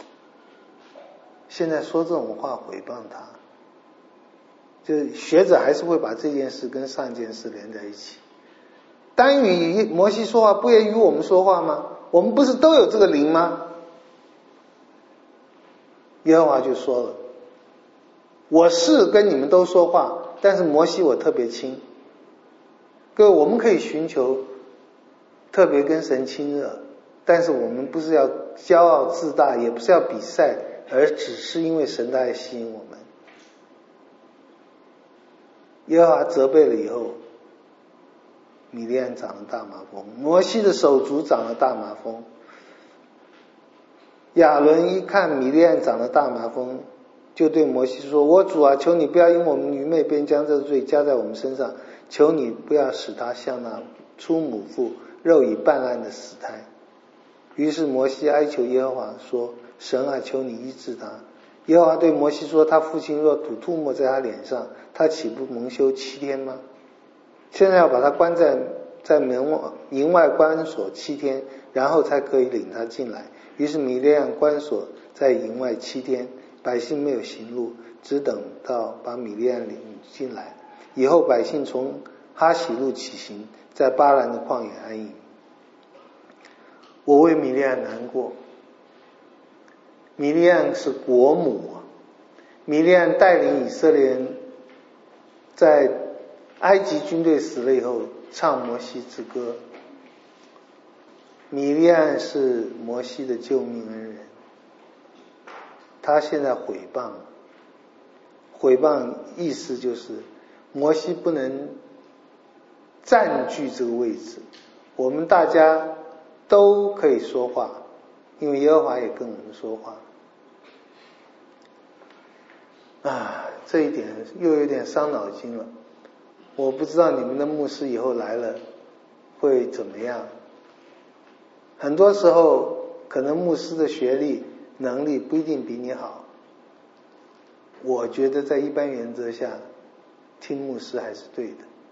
现在说这种话诽谤他，就学者还是会把这件事跟上件事连在一起。单与摩西说话，不也与我们说话吗？我们不是都有这个灵吗？耶和华就说了，我是跟你们都说话，但是摩西我特别亲。各位，我们可以寻求特别跟神亲热，但是我们不是要骄傲自大，也不是要比赛，而只是因为神的爱吸引我们。耶和华责备了以后，米利暗长了大麻风，摩西的手足长了大麻风。亚伦一看米利暗长了大麻风，就对摩西说：我主啊，求你不要因我们愚昧便将这罪加在我们身上，求你不要使他像那出母腹肉已半烂的死胎。于是摩西哀求耶和华说：神啊，求你医治他。耶和华对摩西说：他父亲若吐唾沫在他脸上，他岂不蒙羞7天吗？现在要把他关在门外营外关锁7天，然后才可以领他进来。于是米利暗关锁在营外7天，百姓没有行路，只等到把米利暗领进来。以后百姓从哈喜路起行，在巴兰的旷野安营。我为米利暗难过。米利暗是国母，米利暗带领以色列人在埃及军队死了以后唱摩西之歌。米利暗是摩西的救命恩人，他现在毁谤意思就是摩西不能占据这个位置，我们大家都可以说话，因为耶和华也跟我们说话。这一点又有点伤脑筋了。我不知道你们的牧师以后来了会怎么样。很多时候可能牧师的学历能力不一定比你好，我觉得在一般原则下听牧师还是对的。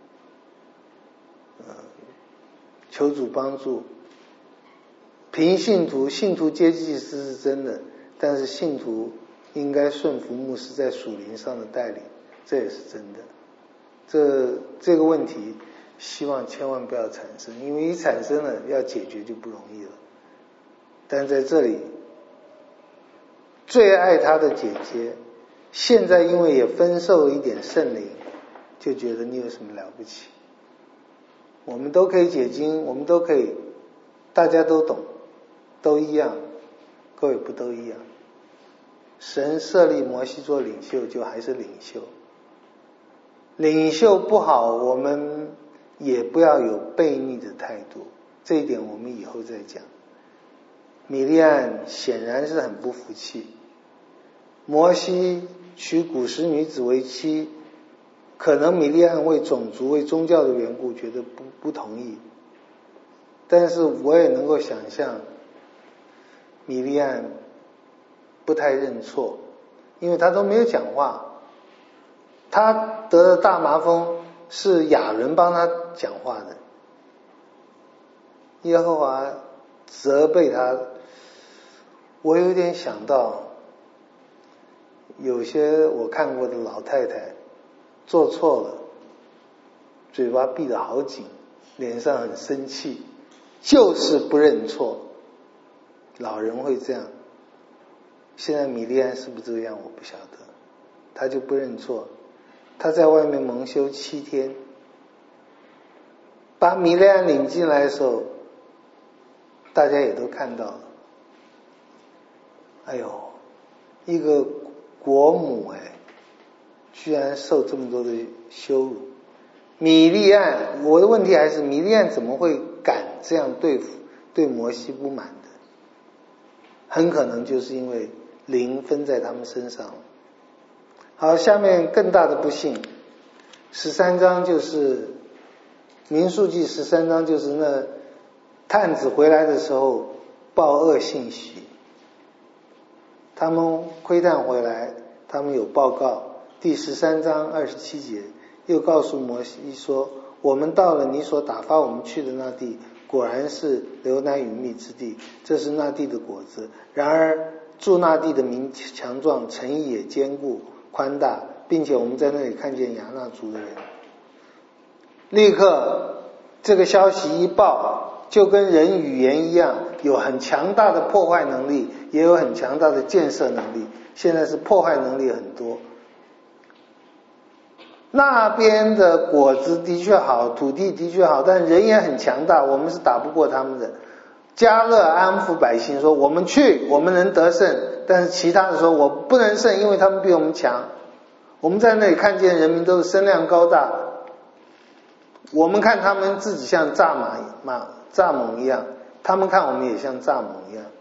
求主帮助，凭信徒接祭司是真的，但是信徒应该顺服牧师在属灵上的带领，这也是真的。这个问题希望千万不要产生，因为一产生了要解决就不容易了。但在这里最爱他的姐姐现在因为也分受一点圣灵，就觉得你有什么了不起，我们都可以解经，我们都可以，大家都懂，都一样。各位不都一样？神设立摩西做领袖，就还是领袖。领袖不好，我们也不要有悖逆的态度，这一点我们以后再讲。米利暗显然是很不服气，摩西娶古时女子为妻，可能米利暗为种族为宗教的缘故觉得不同意，但是我也能够想象米利暗不太认错，因为他都没有讲话，他得了大麻风是亚伦帮他讲话的，耶和华责备他。我有点想到有些我看过的老太太做错了，嘴巴闭得好紧，脸上很生气，就是不认错。老人会这样，现在米利暗是不是这样我不晓得，他就不认错。他在外面蒙羞7天，把米利暗领进来的时候，大家也都看到了。哎呦，一个国母居然受这么多的羞辱。米利暗，我的问题还是米利暗怎么会敢这样对摩西不满的？很可能就是因为灵分在他们身上了。好，下面更大的不幸，13章就是民数记13章，就是那探子回来的时候报恶信息，他们窥探回来，他们有报告。第13章27节又告诉摩西说，我们到了你所打发我们去的那地，果然是流奶与蜜之地，这是那地的果子。然而住那地的民强壮，城邑也坚固宽大，并且我们在那里看见亚衲族的人。立刻这个消息一报，就跟人语言一样，有很强大的破坏能力，也有很强大的建设能力。现在是破坏能力很多。那边的果子的确好，土地的确好，但人也很强大，我们是打不过他们的。迦勒安抚百姓说，我们去，我们能得胜，但是其他的说我不能胜，因为他们比我们强。我们在那里看见人民都是身量高大，我们看他们自己像蚱蜢一样，他们看我们也像蚱蜢一样。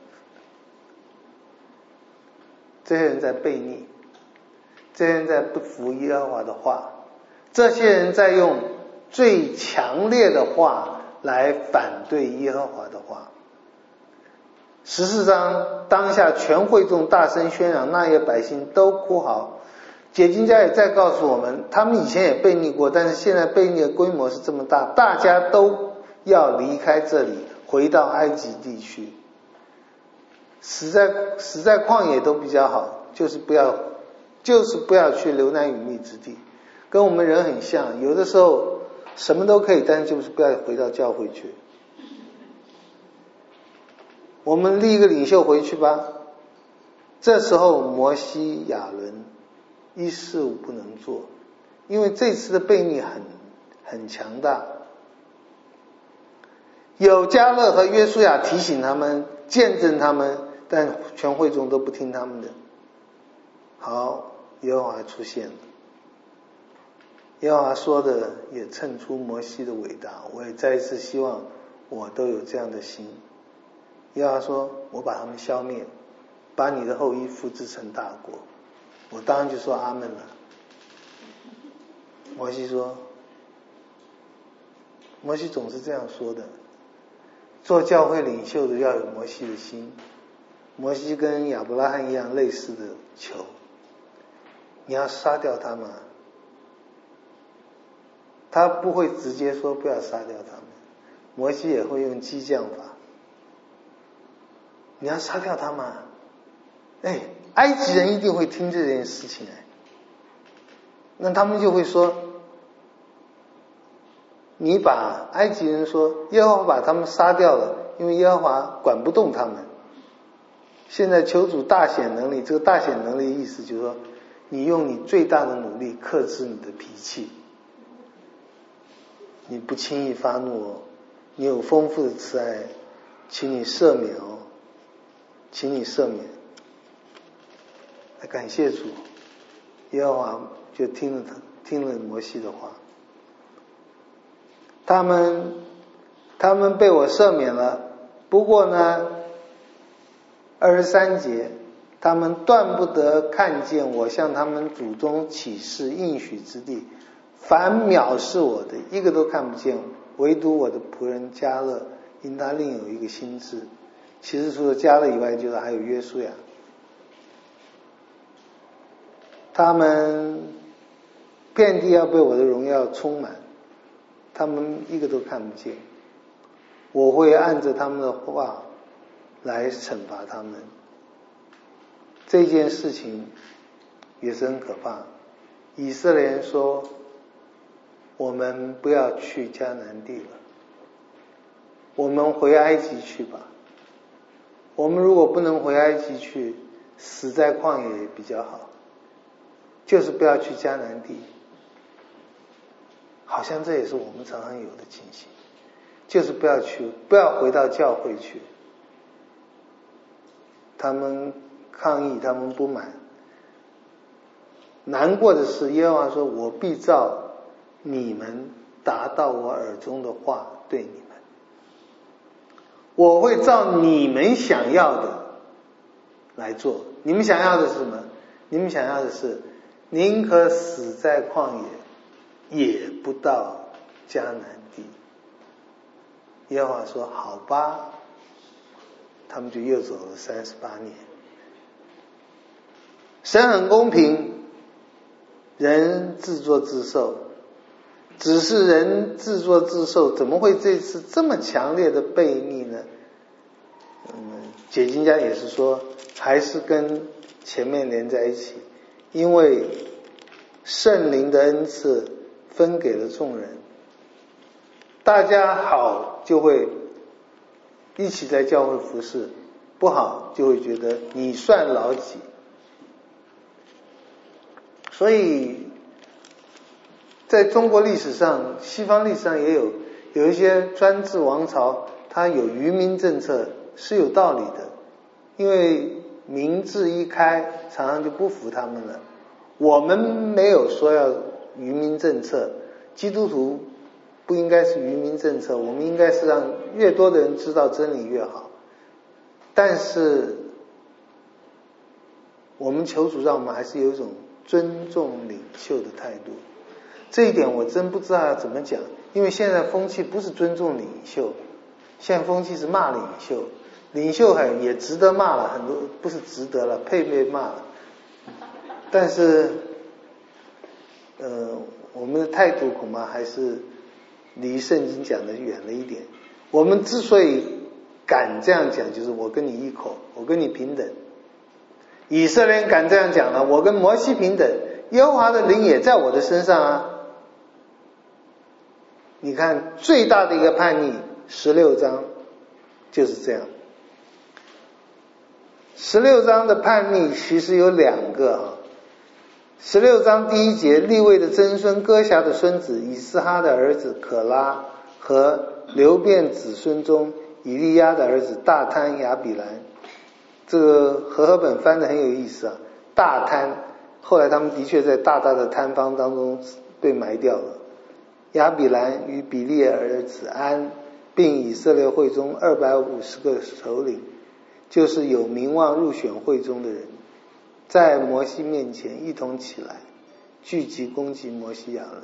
这些人在悖逆，这些人在不服耶和华的话，这些人在用最强烈的话来反对耶和华的话。14章当下全会众大声喧嚷，那些百姓都哭嚎。解经家也在告诉我们，他们以前也悖逆过，但是现在悖逆的规模是这么大，大家都要离开这里，回到埃及地区。死在旷野都比较好，就是不要去流奶与蜜之地。跟我们人很像，有的时候什么都可以，但是就是不要回到教会去。我们立一个领袖回去吧。这时候摩西亚伦一事无不能做，因为这次的悖逆很强大。有迦勒和约书亚提醒他们，见证他们，但全会众都不听他们的。好，耶和华出现了。耶和华说的也衬出摩西的伟大，我也再一次希望我都有这样的心。耶和华说，我把他们消灭，把你的后裔复制成大国。我当然就说阿们了。摩西说，摩西总是这样说的，做教会领袖的要有摩西的心， 摩西跟亚伯拉罕一样类似的求，你要杀掉他吗？他不会直接说不要杀掉他们，摩西也会用激将法。你要杀掉他吗？埃及人一定会听这件事情那他们就会说，你把埃及人说耶和华把他们杀掉了，因为耶和华管不动他们。现在求主大显能力，这个大显能力的意思就是说，你用你最大的努力克制你的脾气，你不轻易发怒你有丰富的慈爱，请你赦免请你赦免。感谢主，耶和华就听了摩西的话，他们被我赦免了。不过呢23节，他们断不得看见我向他们祖宗起誓应许之地，凡藐视我的一个都看不见，唯独我的仆人迦勒，因他另有一个心志。其实除了迦勒以外，就是还有约书亚。他们遍地要被我的荣耀充满，他们一个都看不见。我会按着他们的话来惩罚他们。这件事情也是很可怕。以色列人说，我们不要去迦南地了，我们回埃及去吧。我们如果不能回埃及去，死在旷野也比较好，就是不要去迦南地。好像这也是我们常常有的情形，就是不要去，不要回到教会去。他们抗议，他们不满。难过的是，耶和华说，我必照你们达到我耳中的话对你们，我会照你们想要的来做。你们想要的是什么？你们想要的是宁可死在旷野，也不到迦南地。耶和华说，好吧。他们就又走了38年。神很公平，人自作自受。只是人自作自受，怎么会这次这么强烈的悖逆呢？解经家也是说，还是跟前面连在一起，因为圣灵的恩赐分给了众人，大家好就会一起在教会服侍，不好就会觉得你算老几。所以在中国历史上，西方历史上也有一些专制王朝，它有愚民政策是有道理的，因为民智一开，常常就不服他们了。我们没有说要愚民政策，基督徒不应该是愚民政策，我们应该是让越多的人知道真理越好。但是我们求主让我们还是有一种尊重领袖的态度。这一点我真不知道要怎么讲，因为现在风气不是尊重领袖，现在风气是骂领袖，领袖也值得骂了，很多不是值得了，配被骂了。但是我们的态度恐怕还是离圣经讲的远了一点。我们之所以敢这样讲，就是我跟你一口，我跟你平等。以色列人敢这样讲了，我跟摩西平等，耶和华的灵也在我的身上啊。你看最大的一个叛逆16章就是这样。16章的叛逆其实有2个16章第1节，利未的曾孙哥辖的孙子以斯哈的儿子可拉和流便子孙中以利亚的儿子大贪亚比兰。这个和合本翻得很有意思啊，大贪，后来他们的确在大大的摊方当中被埋掉了。亚比兰与比利儿子安，并以色列会中250个首领，就是有名望入选会中的人，在摩西面前一同起来，聚集攻击摩西亚人。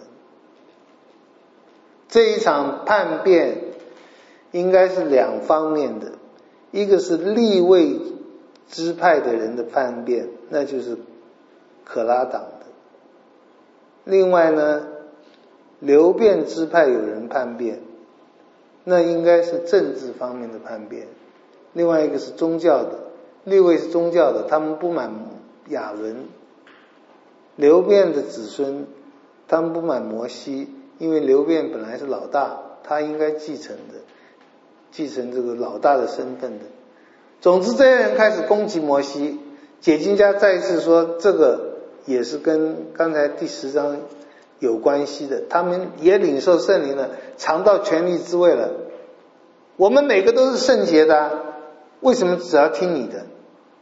这一场叛变应该是2方面的，一个是利未支派的人的叛变，那就是可拉党的。另外呢，流便支派有人叛变，那应该是政治方面的叛变。另外一个是宗教的，利未是宗教的，他们不满亚伦。流便的子孙他们不满摩西，因为流便本来是老大，他应该继承这个老大的身份的。总之这些人开始攻击摩西，解经家再一次说这个也是跟刚才第10章有关系的，他们也领受圣灵了，尝到权力之味了。我们每个都是圣洁的啊，为什么只要听你的？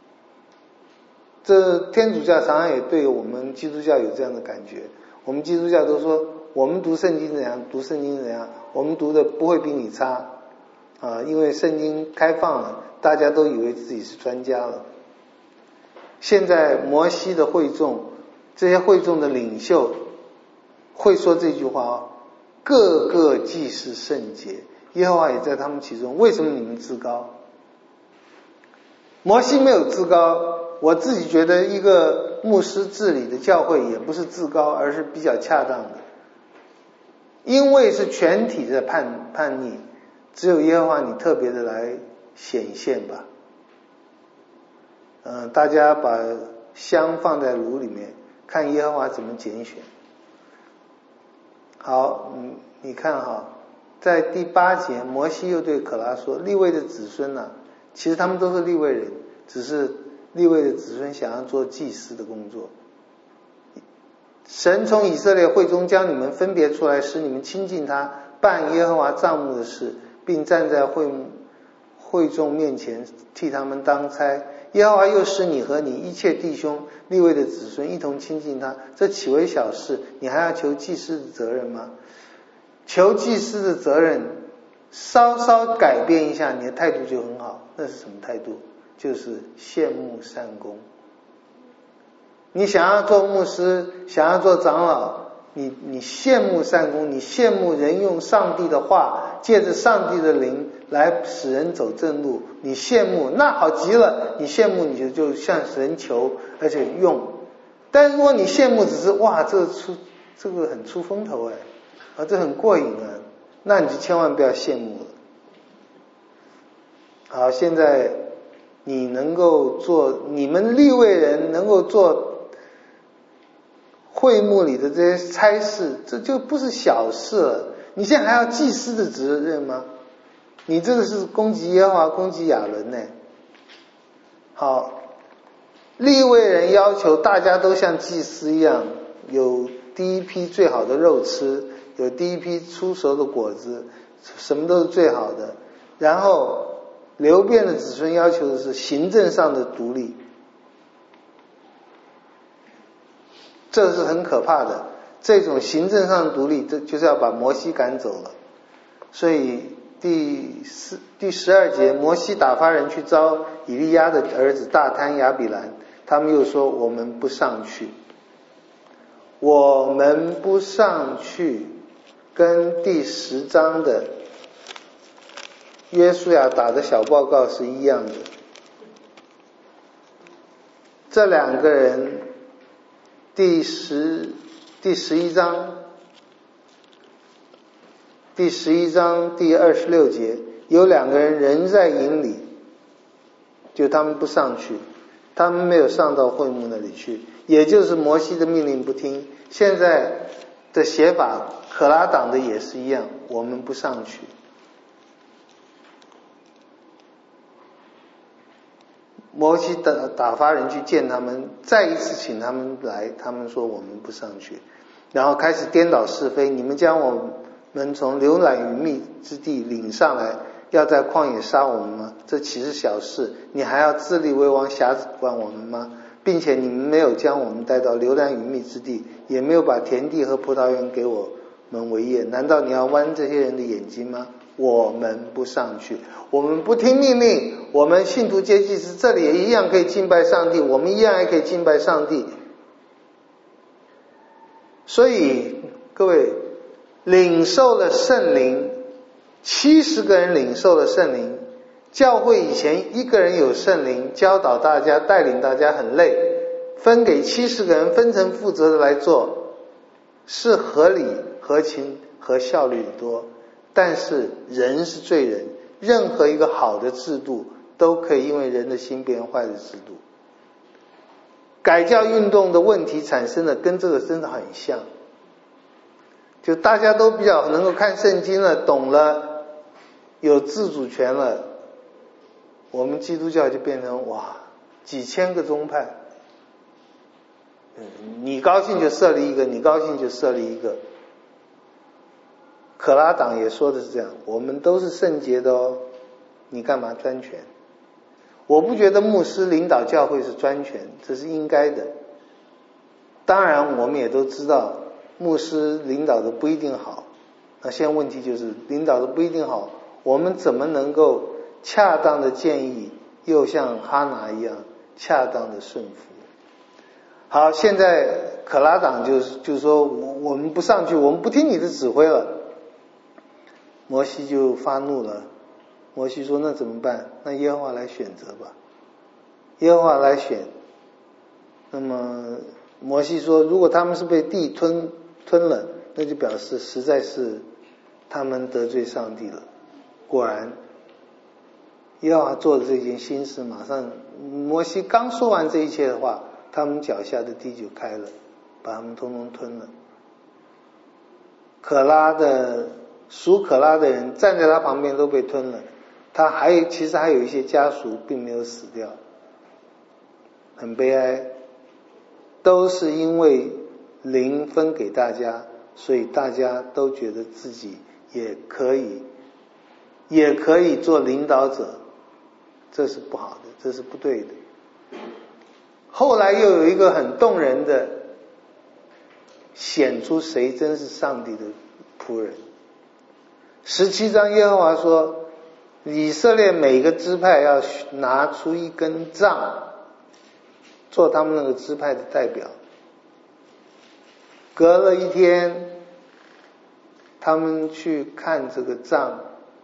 这天主教常常也对我们基督教有这样的感觉。我们基督教都说我们读圣经怎样，读圣经怎样，我们读的不会比你差啊，因为圣经开放了，大家都以为自己是专家了。现在摩西的会众，这些会众的领袖会说这句话，个个既是圣洁，耶和华也在他们其中，为什么你们自高？摩西没有自高，我自己觉得一个牧师治理的教会也不是自高，而是比较恰当的，因为是全体的叛逆，只有耶和华你特别的来显现吧。大家把香放在炉里面，看耶和华怎么拣选。好，你看哈，在第8节，摩西又对可拉说，利未的子孙啊，其实他们都是利未人，只是利未的子孙想要做祭司的工作。神从以色列会中将你们分别出来，使你们亲近他，办耶和华帐幕的事，并站在会众面前替他们当差。耶和华又使你和你一切弟兄利未的子孙一同亲近他，这岂为小事？你还要求祭司的责任吗？求祭司的责任稍稍改变一下，你的态度就很好。那是什么态度？就是羡慕善功。你想要做牧师，想要做长老，你羡慕善功，你羡慕人用上帝的话，借着上帝的灵来使人走正路，你羡慕，那好极了，你羡慕你就向神求，而且用。但如果你羡慕只是哇这个很出风头这很过瘾啊，那你就千万不要羡慕了。好，现在你能够做，你们利未人能够做会幕里的这些差事，这就不是小事了。你现在还要祭司的责任吗？你这个是攻击耶和华，攻击亚伦呢。好，利未人要求大家都像祭司一样，有第一批最好的肉吃，有第一批出熟的果子，什么都是最好的。然后流便的子孙要求的是行政上的独立，这是很可怕的。这种行政上的独立，这就是要把摩西赶走了。所以第12节，摩西打发人去招以利亚的儿子大贪亚比兰，他们又说我们不上去。我们不上去跟第10章的约书亚打的小报告是一样的。这两个人第11章第26节，有两个人仍在营里，就他们不上去，他们没有上到会幕那里去，也就是摩西的命令不听。现在的写法可拉党的也是一样，我们不上去。摩西打发人去见他们，再一次请他们来，他们说我们不上去，然后开始颠倒是非。你们将我们从流奶与蜜之地领上来，要在旷野杀我们吗？这岂是小事？你还要自立为王，辖管我们吗？并且你们没有将我们带到流奶与蜜之地，也没有把田地和葡萄园给我们为业，难道你要剜这些人的眼睛吗？我们不上去，我们不听命令，我们信徒皆祭司，这里也一样可以敬拜上帝，我们一样也可以敬拜上帝。所以各位，领受了圣灵，70个人领受了圣灵， 教会以前一个人有圣灵教导大家带领大家很累，分给70个人分成负责的来做，是合理合情和效率的多。但是人是罪人，任何一个好的制度都可以因为人的心变坏的制度。改教运动的问题产生的跟这个真的很像，就大家都比较能够看圣经了，懂了，有自主权了，我们基督教就变成几千个宗派，你高兴就设立一个，你高兴就设立一个。可拉党也说的是这样，我们都是圣洁的哦，你干嘛专权？我不觉得牧师领导教会是专权，这是应该的。当然我们也都知道牧师领导的不一定好，那现在问题就是领导的不一定好，我们怎么能够恰当的建议又像哈拿一样恰当的顺服？好，现在可拉党就是说我们不上去，我们不听你的指挥了。摩西就发怒了，摩西说那怎么办？那耶和华来选择吧，耶和华来选。那么摩西说如果他们是被地吞了，那就表示实在是他们得罪上帝了。果然耶和华做的这件新事，马上摩西刚说完这一切的话，他们脚下的地就开了，把他们通通吞了。属可拉的人站在他旁边都被吞了，其实还有一些家属并没有死掉，很悲哀。都是因为灵分给大家，所以大家都觉得自己也可以做领导者，这是不好的，这是不对的。后来又有一个很动人的显出谁真是上帝的仆人。17章耶和华说，以色列每个支派要拿出一根杖做他们那个支派的代表。隔了一天，他们去看这个杖，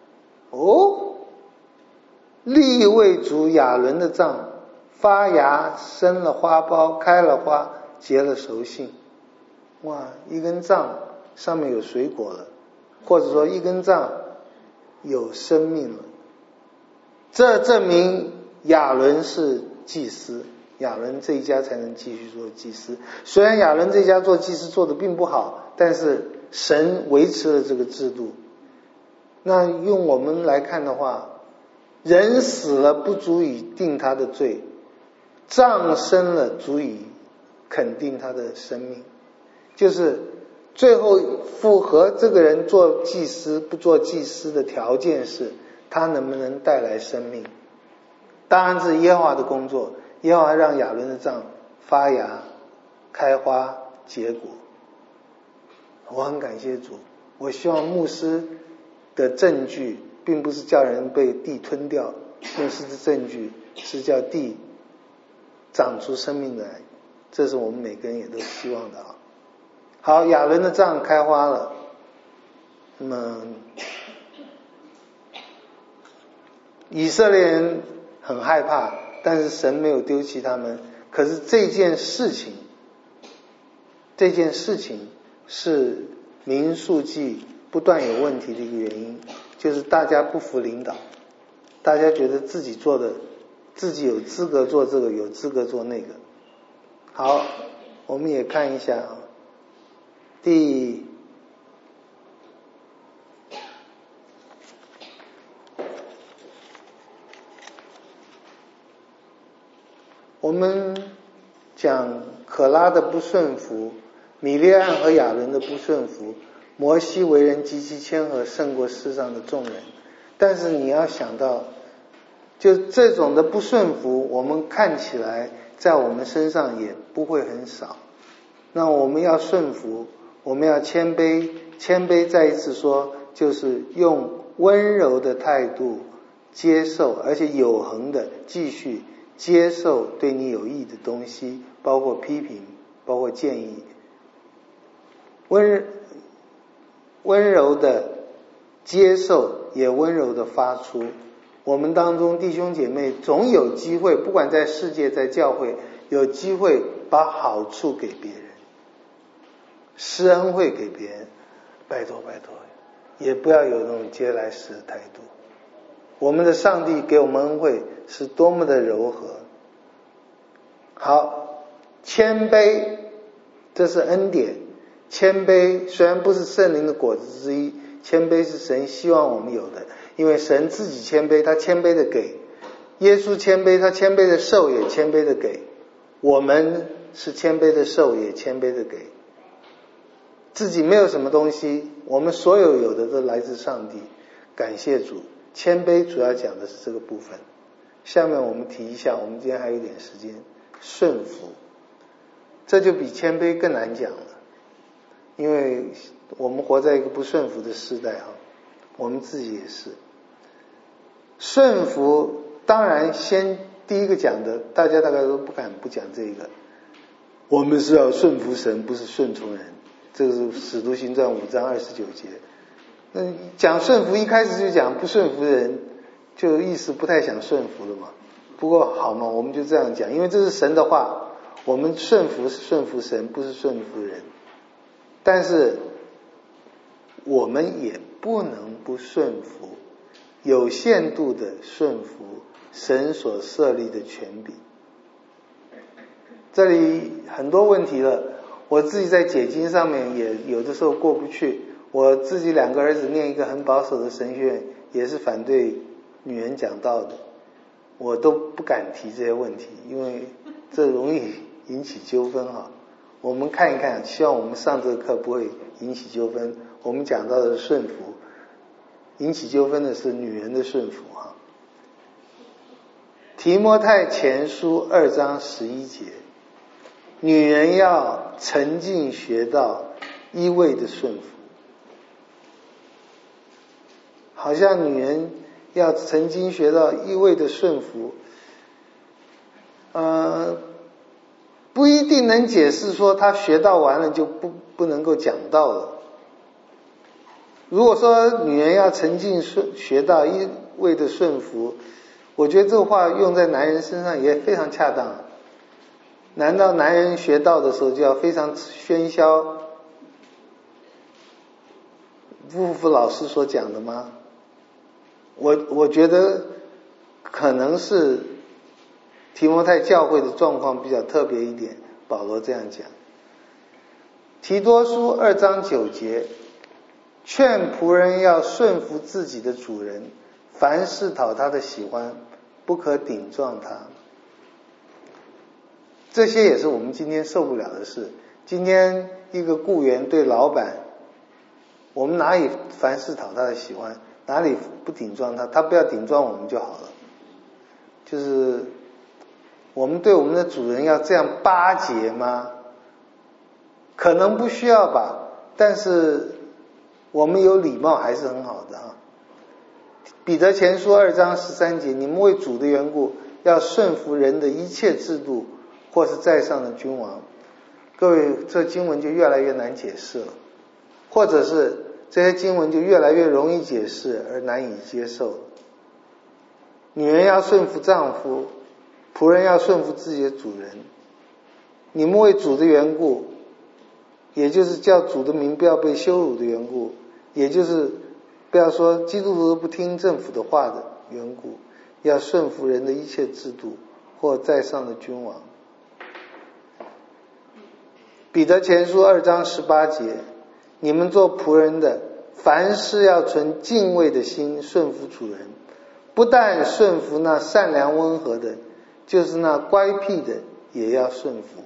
利未族亚伦的杖发芽生了花苞，开了花，结了熟杏。一根杖上面有水果了，或者说一根杖有生命了。这证明亚伦是祭司，亚伦这一家才能继续做祭司。虽然亚伦这一家做祭司做的并不好，但是神维持了这个制度。那用我们来看的话，人死了不足以定他的罪，杖生了足以肯定他的生命。就是最后符合这个人做祭司不做祭司的条件是他能不能带来生命。当然是耶和华的工作，耶和华让亚伦的杖发芽开花结果。我很感谢主，我希望牧师的证据并不是叫人被地吞掉，牧师的证据是叫地长出生命来，这是我们每个人也都希望的啊。好，亚伦的杖开花了，那么以色列人很害怕，但是神没有丢弃他们。可是这件事情是民数记不断有问题的一个原因，就是大家不服领导，大家觉得自己做的，自己有资格做这个，有资格做那个。好，我们也看一下啊，我们讲可拉的不顺服，米利暗和亚伦的不顺服，摩西为人极其谦和，胜过世上的众人。但是你要想到，就这种的不顺服，我们看起来在我们身上也不会很少。那我们要顺服，我们要谦卑，谦卑再一次说，就是用温柔的态度接受，而且永恒的继续接受对你有益的东西，包括批评，包括建议。温柔的接受，也温柔的发出。 我们当中弟兄姐妹总有机会，不管在世界在教会，有机会把好处给别人，施恩惠给别人，拜托拜托，也不要有那种嗟来食的态度。我们的上帝给我们恩惠是多么的柔和。好，谦卑，这是恩典。谦卑虽然不是圣灵的果子之一，谦卑是神希望我们有的，因为神自己谦卑，他谦卑的给；耶稣谦卑，他谦卑的受，也谦卑的给。我们是谦卑的受，也谦卑的给。自己没有什么东西，我们所有有的都来自上帝，感谢主。谦卑主要讲的是这个部分。下面我们提一下，我们今天还有一点时间，顺服，这就比谦卑更难讲了，因为我们活在一个不顺服的时代啊，我们自己也是。顺服当然先第一个讲的，大家大概都不敢不讲这个，我们是要顺服神，不是顺从人，这个是使徒行传5章29节。那讲顺服一开始就讲不顺服的人，就意思不太想顺服了嘛。不过好嘛，我们就这样讲，因为这是神的话，我们顺服是顺服神，不是顺服人。但是我们也不能不顺服，有限度的顺服神所设立的权柄。这里很多问题了，我自己在解经上面也有的时候过不去。我自己2个儿子念一个很保守的神学院，也是反对女人讲道的，我都不敢提这些问题，因为这容易引起纠纷哈。我们看一看，希望我们上这个课不会引起纠纷。我们讲到的是顺服，引起纠纷的是女人的顺服哈。提摩太前书2章11节，女人要沉静学道，一味的顺服。好像女人要曾经学到一味的顺服，不一定能解释说她学到完了就不能够讲道了。如果说女人要曾经学到一味的顺服，我觉得这个话用在男人身上也非常恰当。难道男人学道的时候就要非常喧嚣，不符老师所讲的吗？我觉得可能是提摩太教会的状况比较特别一点，保罗这样讲。提多书2章9节，劝仆人要顺服自己的主人，凡事讨他的喜欢，不可顶撞他。这些也是我们今天受不了的事。今天一个雇员对老板，我们哪里凡事讨他的喜欢，哪里不顶撞他，他不要顶撞我们就好了。就是我们对我们的主人要这样巴结吗？可能不需要吧，但是我们有礼貌还是很好的啊。彼得前书2章13节，你们为主的缘故要顺服人的一切制度，或是在上的君王。各位，这经文就越来越难解释了，或者是这些经文就越来越容易解释而难以接受。女人要顺服丈夫，仆人要顺服自己的主人。你们为主的缘故，也就是叫主的名不要被羞辱的缘故，也就是不要说基督徒都不听政府的话的缘故，要顺服人的一切制度或在上的君王。彼得前书2章18节，你们做仆人的，凡事要存敬畏的心顺服主人，不但顺服那善良温和的，就是那乖僻的也要顺服。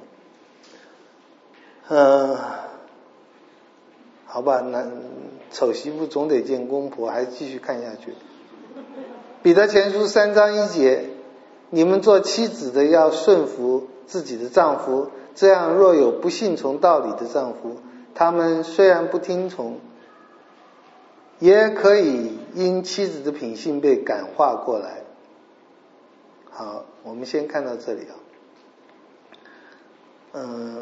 好吧，丑媳妇总得见公婆，还是继续看下去。彼得前书3章1节，你们做妻子的要顺服自己的丈夫，这样若有不信从道理的丈夫，他们虽然不听从，也可以因妻子的品性被感化过来。好，我们先看到这里啊。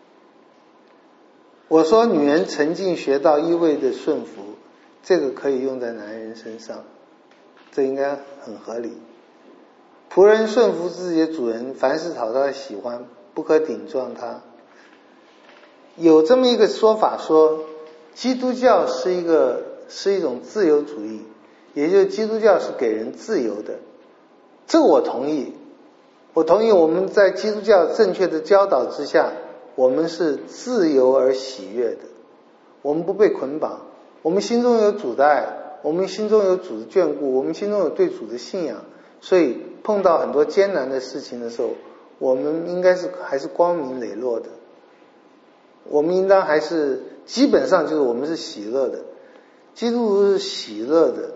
我说女人曾经学到一味的顺服，这个可以用在男人身上， 这应该很合理。仆人顺服自己的主人，凡事讨他的喜欢，不可顶撞他。有这么一个说法说，基督教是一种自由主义，也就是基督教是给人自由的。这个我同意，我们在基督教正确的教导之下，我们是自由而喜悦的，我们不被捆绑，我们心中有主的爱，我们心中有主的眷顾，我们心中有对主的信仰，所以碰到很多艰难的事情的时候，我们应该还是光明磊落的，我们应当还是基本上就是我们是喜乐的，基督徒是喜乐的。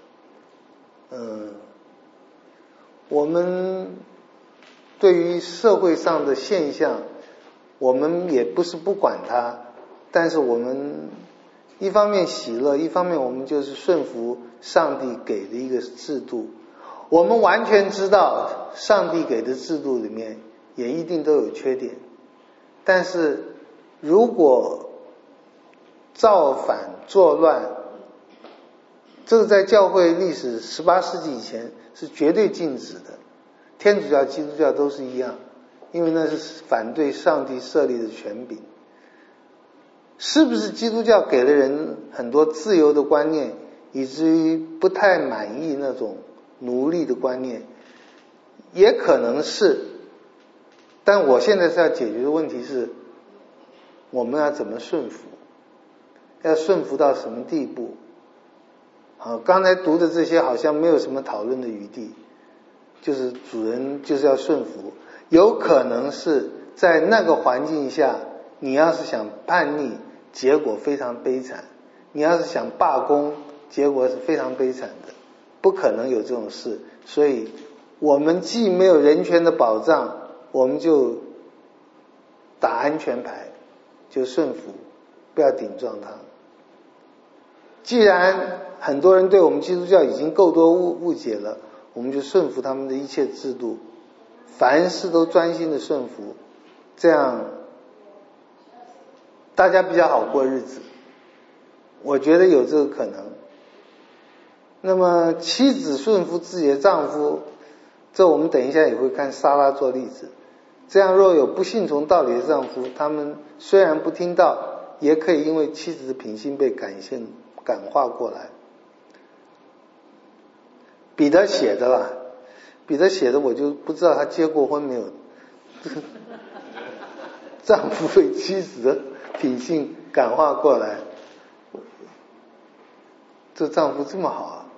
我们对于社会上的现象，我们也不是不管它，但是我们一方面喜乐，一方面我们就是顺服上帝给的一个制度。我们完全知道上帝给的制度里面也一定都有缺点，但是如果造反作乱，这个在教会历史18世纪以前是绝对禁止的，天主教、基督教都是一样，因为那是反对上帝设立的权柄。是不是基督教给了人很多自由的观念，以至于不太满意那种奴隶的观念？也可能是，但我现在是要解决的问题是，我们要怎么顺服，要顺服到什么地步？刚才读的这些好像没有什么讨论的余地，就是主人就是要顺服。有可能是在那个环境下，你要是想叛逆，结果非常悲惨；你要是想罢工，结果是非常悲惨的，不可能有这种事。所以我们既没有人权的保障，我们就打安全牌，就顺服，不要顶撞他。既然很多人对我们基督教已经够多误解了，我们就顺服他们的一切制度，凡事都专心的顺服，这样大家比较好过日子。我觉得有这个可能。那么妻子顺服自己的丈夫，这我们等一下也会看撒拉做例子。这样若有不信从道理的丈夫，他们虽然不听道，也可以因为妻子的品性被感化过来。彼得写的啦，彼得写的我就不知道他结过婚没有。丈夫被妻子的品性感化过来，这丈夫这么好啊！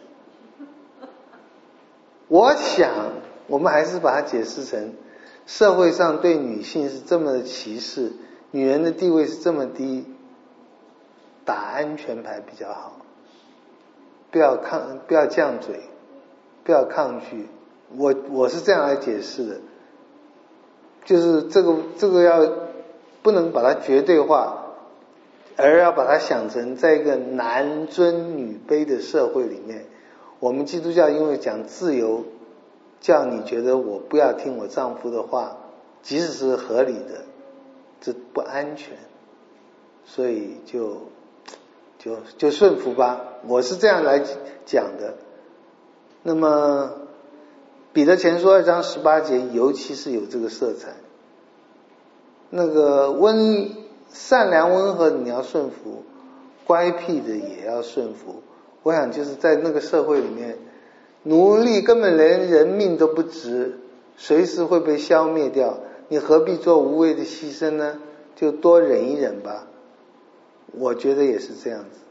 我想我们还是把它解释成社会上对女性是这么的歧视，女人的地位是这么低，打安全牌比较好，不要犟嘴，不要抗拒。我是这样来解释的，就是这个要不能把它绝对化，而要把它想成在一个男尊女卑的社会里面，我们基督教因为讲自由，叫你觉得我不要听我丈夫的话，即使是合理的，这不安全，所以就顺服吧。我是这样来讲的。那么彼得前书2章18节尤其是有这个色彩，那个善良温和的你要顺服，乖僻的也要顺服。我想就是在那个社会里面，奴隶根本连人命都不值，随时会被消灭掉，你何必做无谓的牺牲呢？就多忍一忍吧。我觉得也是这样子。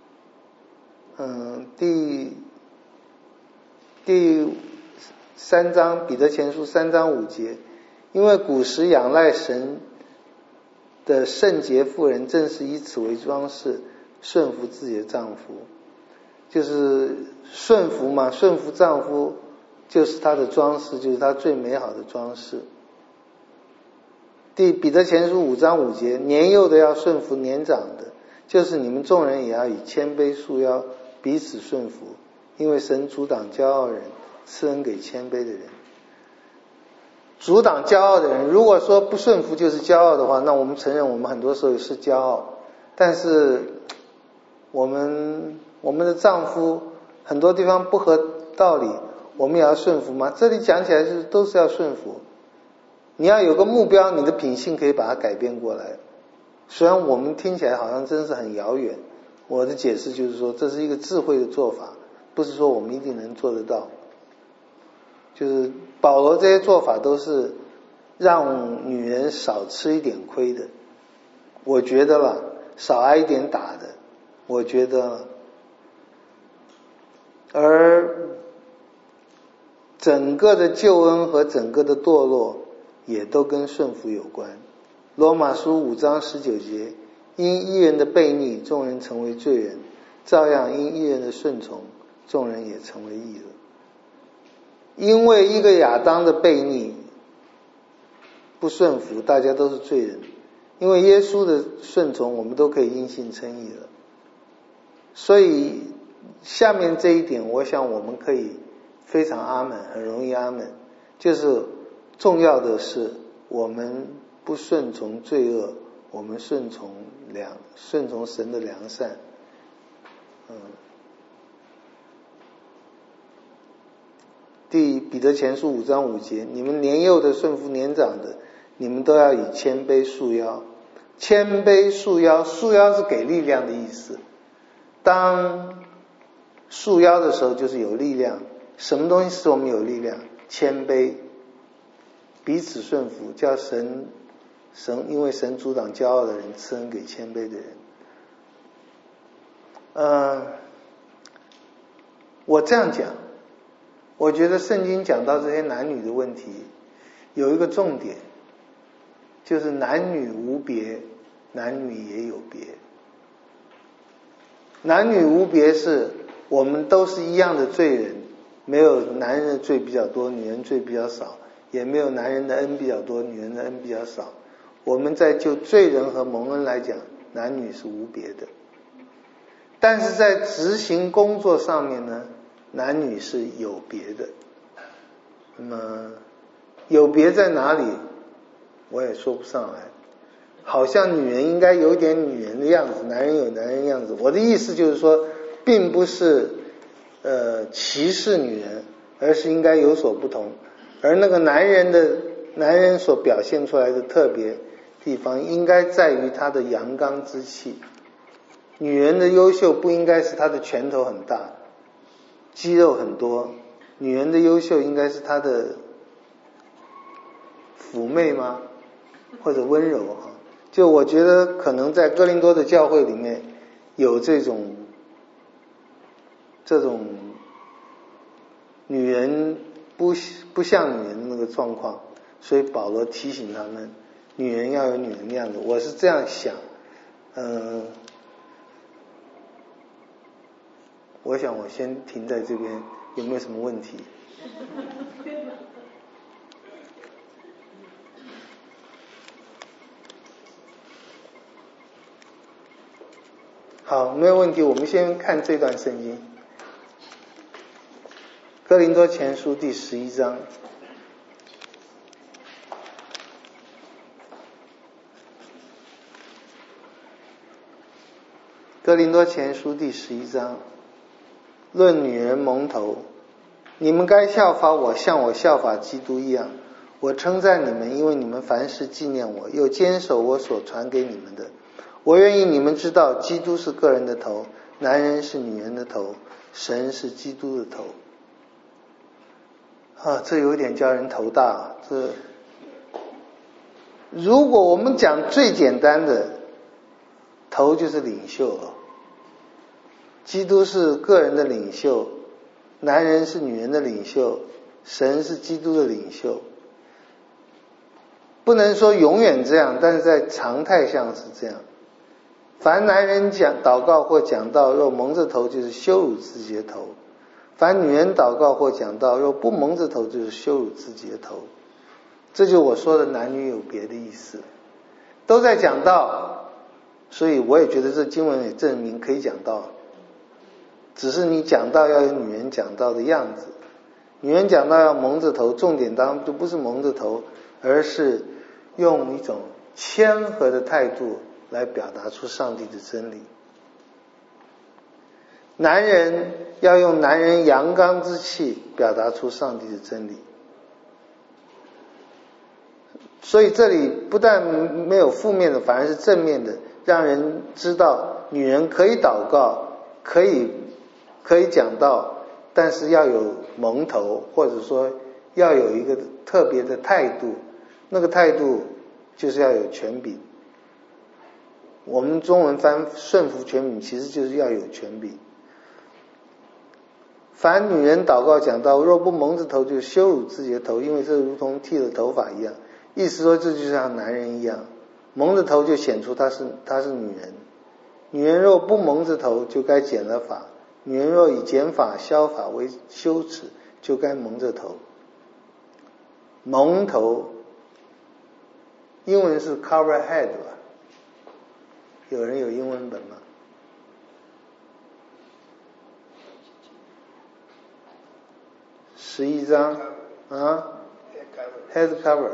第3章彼得前书3章5节，因为古时仰赖神的圣洁妇人正是以此为装饰，顺服自己的丈夫，就是顺服嘛，顺服丈夫就是他的装饰，就是他最美好的装饰。彼得前书5章5节，年幼的要顺服年长的，就是你们众人也要以谦卑束腰，彼此顺服，因为神阻挡骄傲人，赐恩给谦卑的人。阻挡骄傲的人，如果说不顺服就是骄傲的话，那我们承认我们很多时候是骄傲，但是我们的丈夫很多地方不合道理，我们也要顺服吗？这里讲起来都是要顺服。你要有个目标，你的品性可以把它改变过来。虽然我们听起来好像真是很遥远，我的解释就是说，这是一个智慧的做法，不是说我们一定能做得到。就是保罗这些做法都是让女人少吃一点亏的，我觉得啦，少挨一点打的，我觉得。而整个的救恩和整个的堕落也都跟顺服有关。罗马书5章19节，因义人的悖逆，众人成为罪人，照样因义人的顺从，众人也成为义人。因为一个亚当的悖逆不顺服，大家都是罪人。因为耶稣的顺从，我们都可以因信称义了。所以下面这一点，我想我们可以非常阿们，很容易阿们。就是重要的是，我们不顺从罪恶，我们顺从神的良善。彼得前书5章5节，你们年幼的顺服年长的，你们都要以谦卑束腰。谦卑束腰，束腰是给力量的意思。当束腰的时候就是有力量。什么东西使我们有力量？谦卑，彼此顺服，叫神因为神阻挡骄傲的人，赐恩给谦卑的人。我这样讲，我觉得圣经讲到这些男女的问题，有一个重点，就是男女无别，男女也有别。男女无别是我们都是一样的罪人，没有男人的罪比较多，女人罪比较少，也没有男人的恩比较多，女人的恩比较少。我们在就罪人和蒙恩来讲，男女是无别的。但是在执行工作上面呢，男女是有别的。那么有别在哪里，我也说不上来。好像女人应该有点女人的样子，男人有男人的样子。我的意思就是说，并不是歧视女人，而是应该有所不同。而那个男人所表现出来的特别地方，应该在于他的阳刚之气。女人的优秀不应该是她的拳头很大，肌肉很多，女人的优秀应该是她的妩媚吗？或者温柔啊？就我觉得可能在哥林多的教会里面有这种女人不像女人的那个状况，所以保罗提醒他们，女人要有女人的样子。我是这样想，我想我先停在这边，有没有什么问题？好，没有问题。我们先看这段圣经，哥林多前书第11章。哥林多前书第11章，论女人蒙头，你们该效法我，像我效法基督一样。我称赞你们，因为你们凡事纪念我，又坚守我所传给你们的。我愿意你们知道，基督是个人的头，男人是女人的头，神是基督的头。这有点叫人头大。如果我们讲最简单的，头就是领袖了。基督是个人的领袖，男人是女人的领袖，神是基督的领袖。不能说永远这样，但是在常态上是这样。凡男人祷告或讲道，若蒙着头，就是羞辱自己的头；凡女人祷告或讲道，若不蒙着头，就是羞辱自己的头。这就是我说的男女有别的意思。都在讲道，所以我也觉得这经文也证明可以讲道，只是你讲道要有女人讲道的样子。女人讲道要蒙着头，重点当然就不是蒙着头，而是用一种谦和的态度来表达出上帝的真理。 男人要用男人阳刚之气表达出上帝的真理。所以这里不但没有负面的，反而是正面的，让人知道女人可以祷告，可以讲道，但是要有蒙头，或者说要有一个特别的态度，那个态度就是要有权柄。我们中文翻顺服权柄，其实就是要有权柄。凡女人祷告讲道，若不蒙着头，就羞辱自己的头，因为这如同剃了头发一样。意思说这就像男人一样，蒙着头就显出她是女人。女人若不蒙着头，就该剪了发；女人若以剪发削发为羞耻，就该蒙着头。蒙头英文是 cover head 吧？有人有英文本吗？11章啊 ，head cover，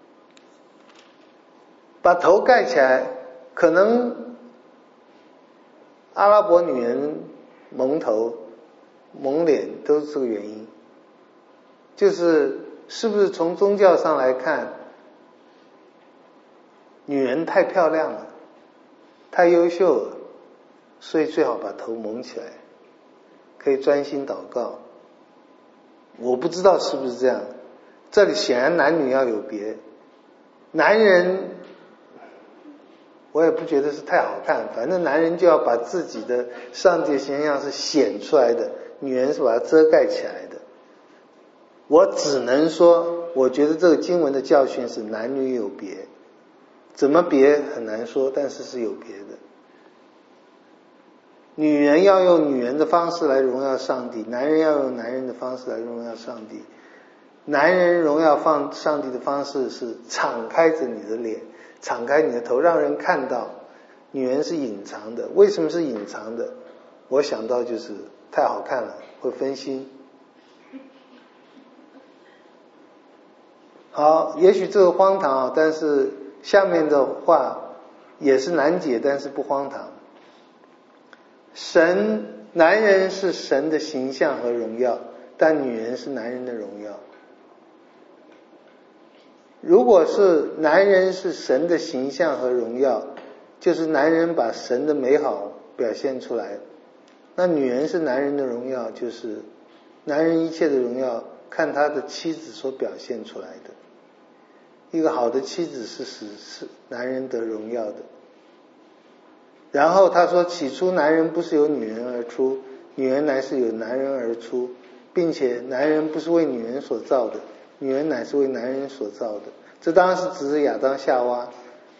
把头盖起来。可能阿拉伯女人蒙头、蒙脸都是这个原因，是不是从宗教上来看，女人太漂亮了，太优秀了，所以最好把头蒙起来，可以专心祷告。我不知道是不是这样，这里显然男女要有别。男人我也不觉得是太好看，反正男人就要把自己的上帝的形象是显出来的，女人是把它遮盖起来的。我只能说，我觉得这个经文的教训是男女有别，怎么别很难说，但是是有别的。女人要用女人的方式来荣耀上帝，男人要用男人的方式来荣耀上帝。男人荣耀上帝的方式是敞开着你的脸，敞开你的头，让人看到。女人是隐藏的，为什么是隐藏的？我想到就是太好看了，会分心。好，也许这个荒唐啊，但是下面的话也是难解，但是不荒唐。男人是神的形象和荣耀，但女人是男人的荣耀。如果是男人是神的形象和荣耀，就是男人把神的美好表现出来，那女人是男人的荣耀，就是男人一切的荣耀看他的妻子所表现出来的。一个好的妻子是男人得荣耀的。然后他说，起初男人不是由女人而出，女人乃是由男人而出，并且男人不是为女人所造的，女人乃是为男人所造的。这当然是指着亚当夏娃。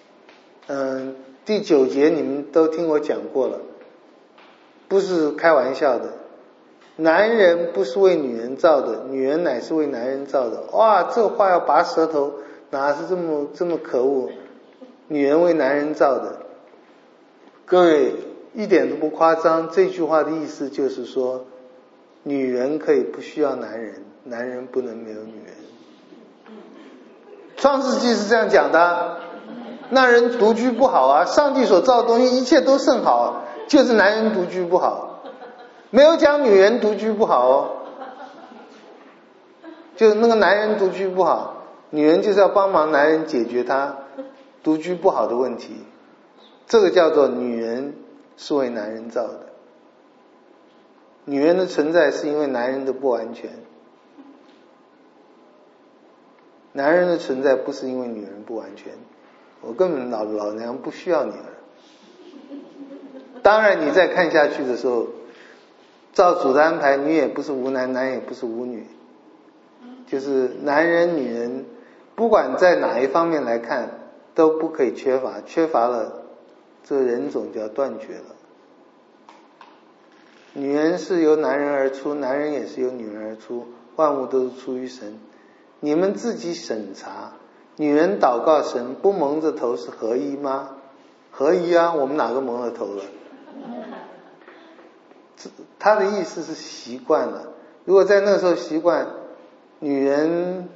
第9节你们都听我讲过了，不是开玩笑的。男人不是为女人造的，女人乃是为男人造的。哇，这话要拔舌头，哪是这么可恶？女人为男人造的。各位一点都不夸张，这句话的意思就是说，女人可以不需要男人，男人不能没有女人。创世纪是这样讲的，那人独居不好啊，上帝所造的东西一切都甚好，就是男人独居不好，没有讲女人独居不好哦，就是那个男人独居不好，女人就是要帮忙男人解决他独居不好的问题。这个叫做女人是为男人造的，女人的存在是因为男人的不完全，男人的存在不是因为女人不完全。我根本老娘不需要你了。当然你再看下去的时候，照主的安排，女也不是无男，男也不是无女，就是男人女人不管在哪一方面来看都不可以缺乏，缺乏了这个人种就要断绝了。女人是由男人而出，男人也是由女人而出，万物都是出于神。你们自己审查，女人祷告神不蒙着头是合宜吗？合宜啊，我们哪个蒙了头了？他的意思是习惯了。如果在那个时候习惯，女人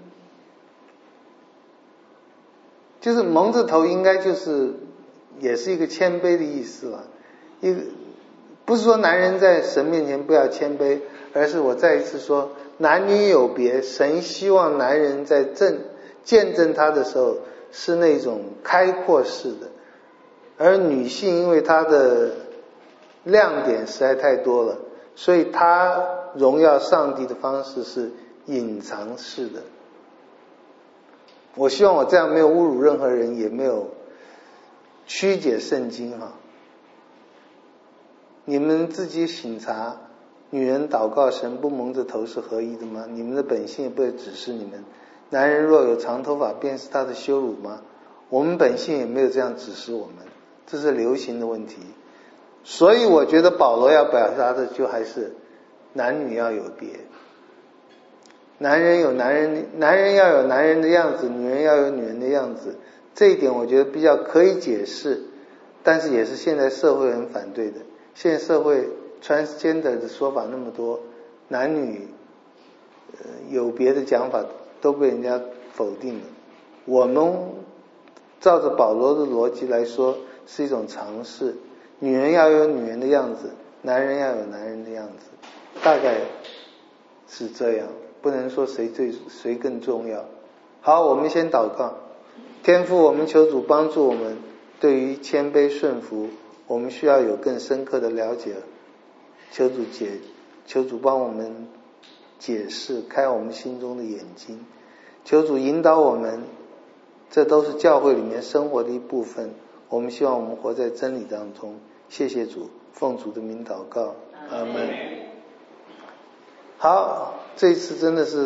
就是蒙着头，应该就是也是一个谦卑的意思了。 不是说男人在神面前不要谦卑，而是我再一次说，男女有别，神希望男人在见证他的时候是那种开阔式的，而女性因为她的亮点实在太多了，所以她荣耀上帝的方式是隐藏式的。我希望我这样没有侮辱任何人，也没有曲解圣经哈。你们自己省察，女人祷告神不蒙着头是合一的吗？你们的本性也不会指示你们。男人若有长头发，便是他的羞辱吗？我们本性也没有这样指示我们，这是流行的问题。所以我觉得保罗要表达的就还是男女要有别。男人要有男人的样子，女人要有女人的样子，这一点我觉得比较可以解释，但是也是现在社会很反对的。现在社会 transgender 的说法那么多，男女有别的讲法都被人家否定了。我们照着保罗的逻辑来说是一种尝试，女人要有女人的样子，男人要有男人的样子，大概是这样，不能说谁更重要。好，我们先祷告。天父，我们求主帮助我们对于谦卑顺服，我们需要有更深刻的了解，求主帮我们解释，开我们心中的眼睛，求主引导我们，这都是教会里面生活的一部分，我们希望我们活在真理当中。谢谢主，奉主的名祷告，阿们。好，这一次真的是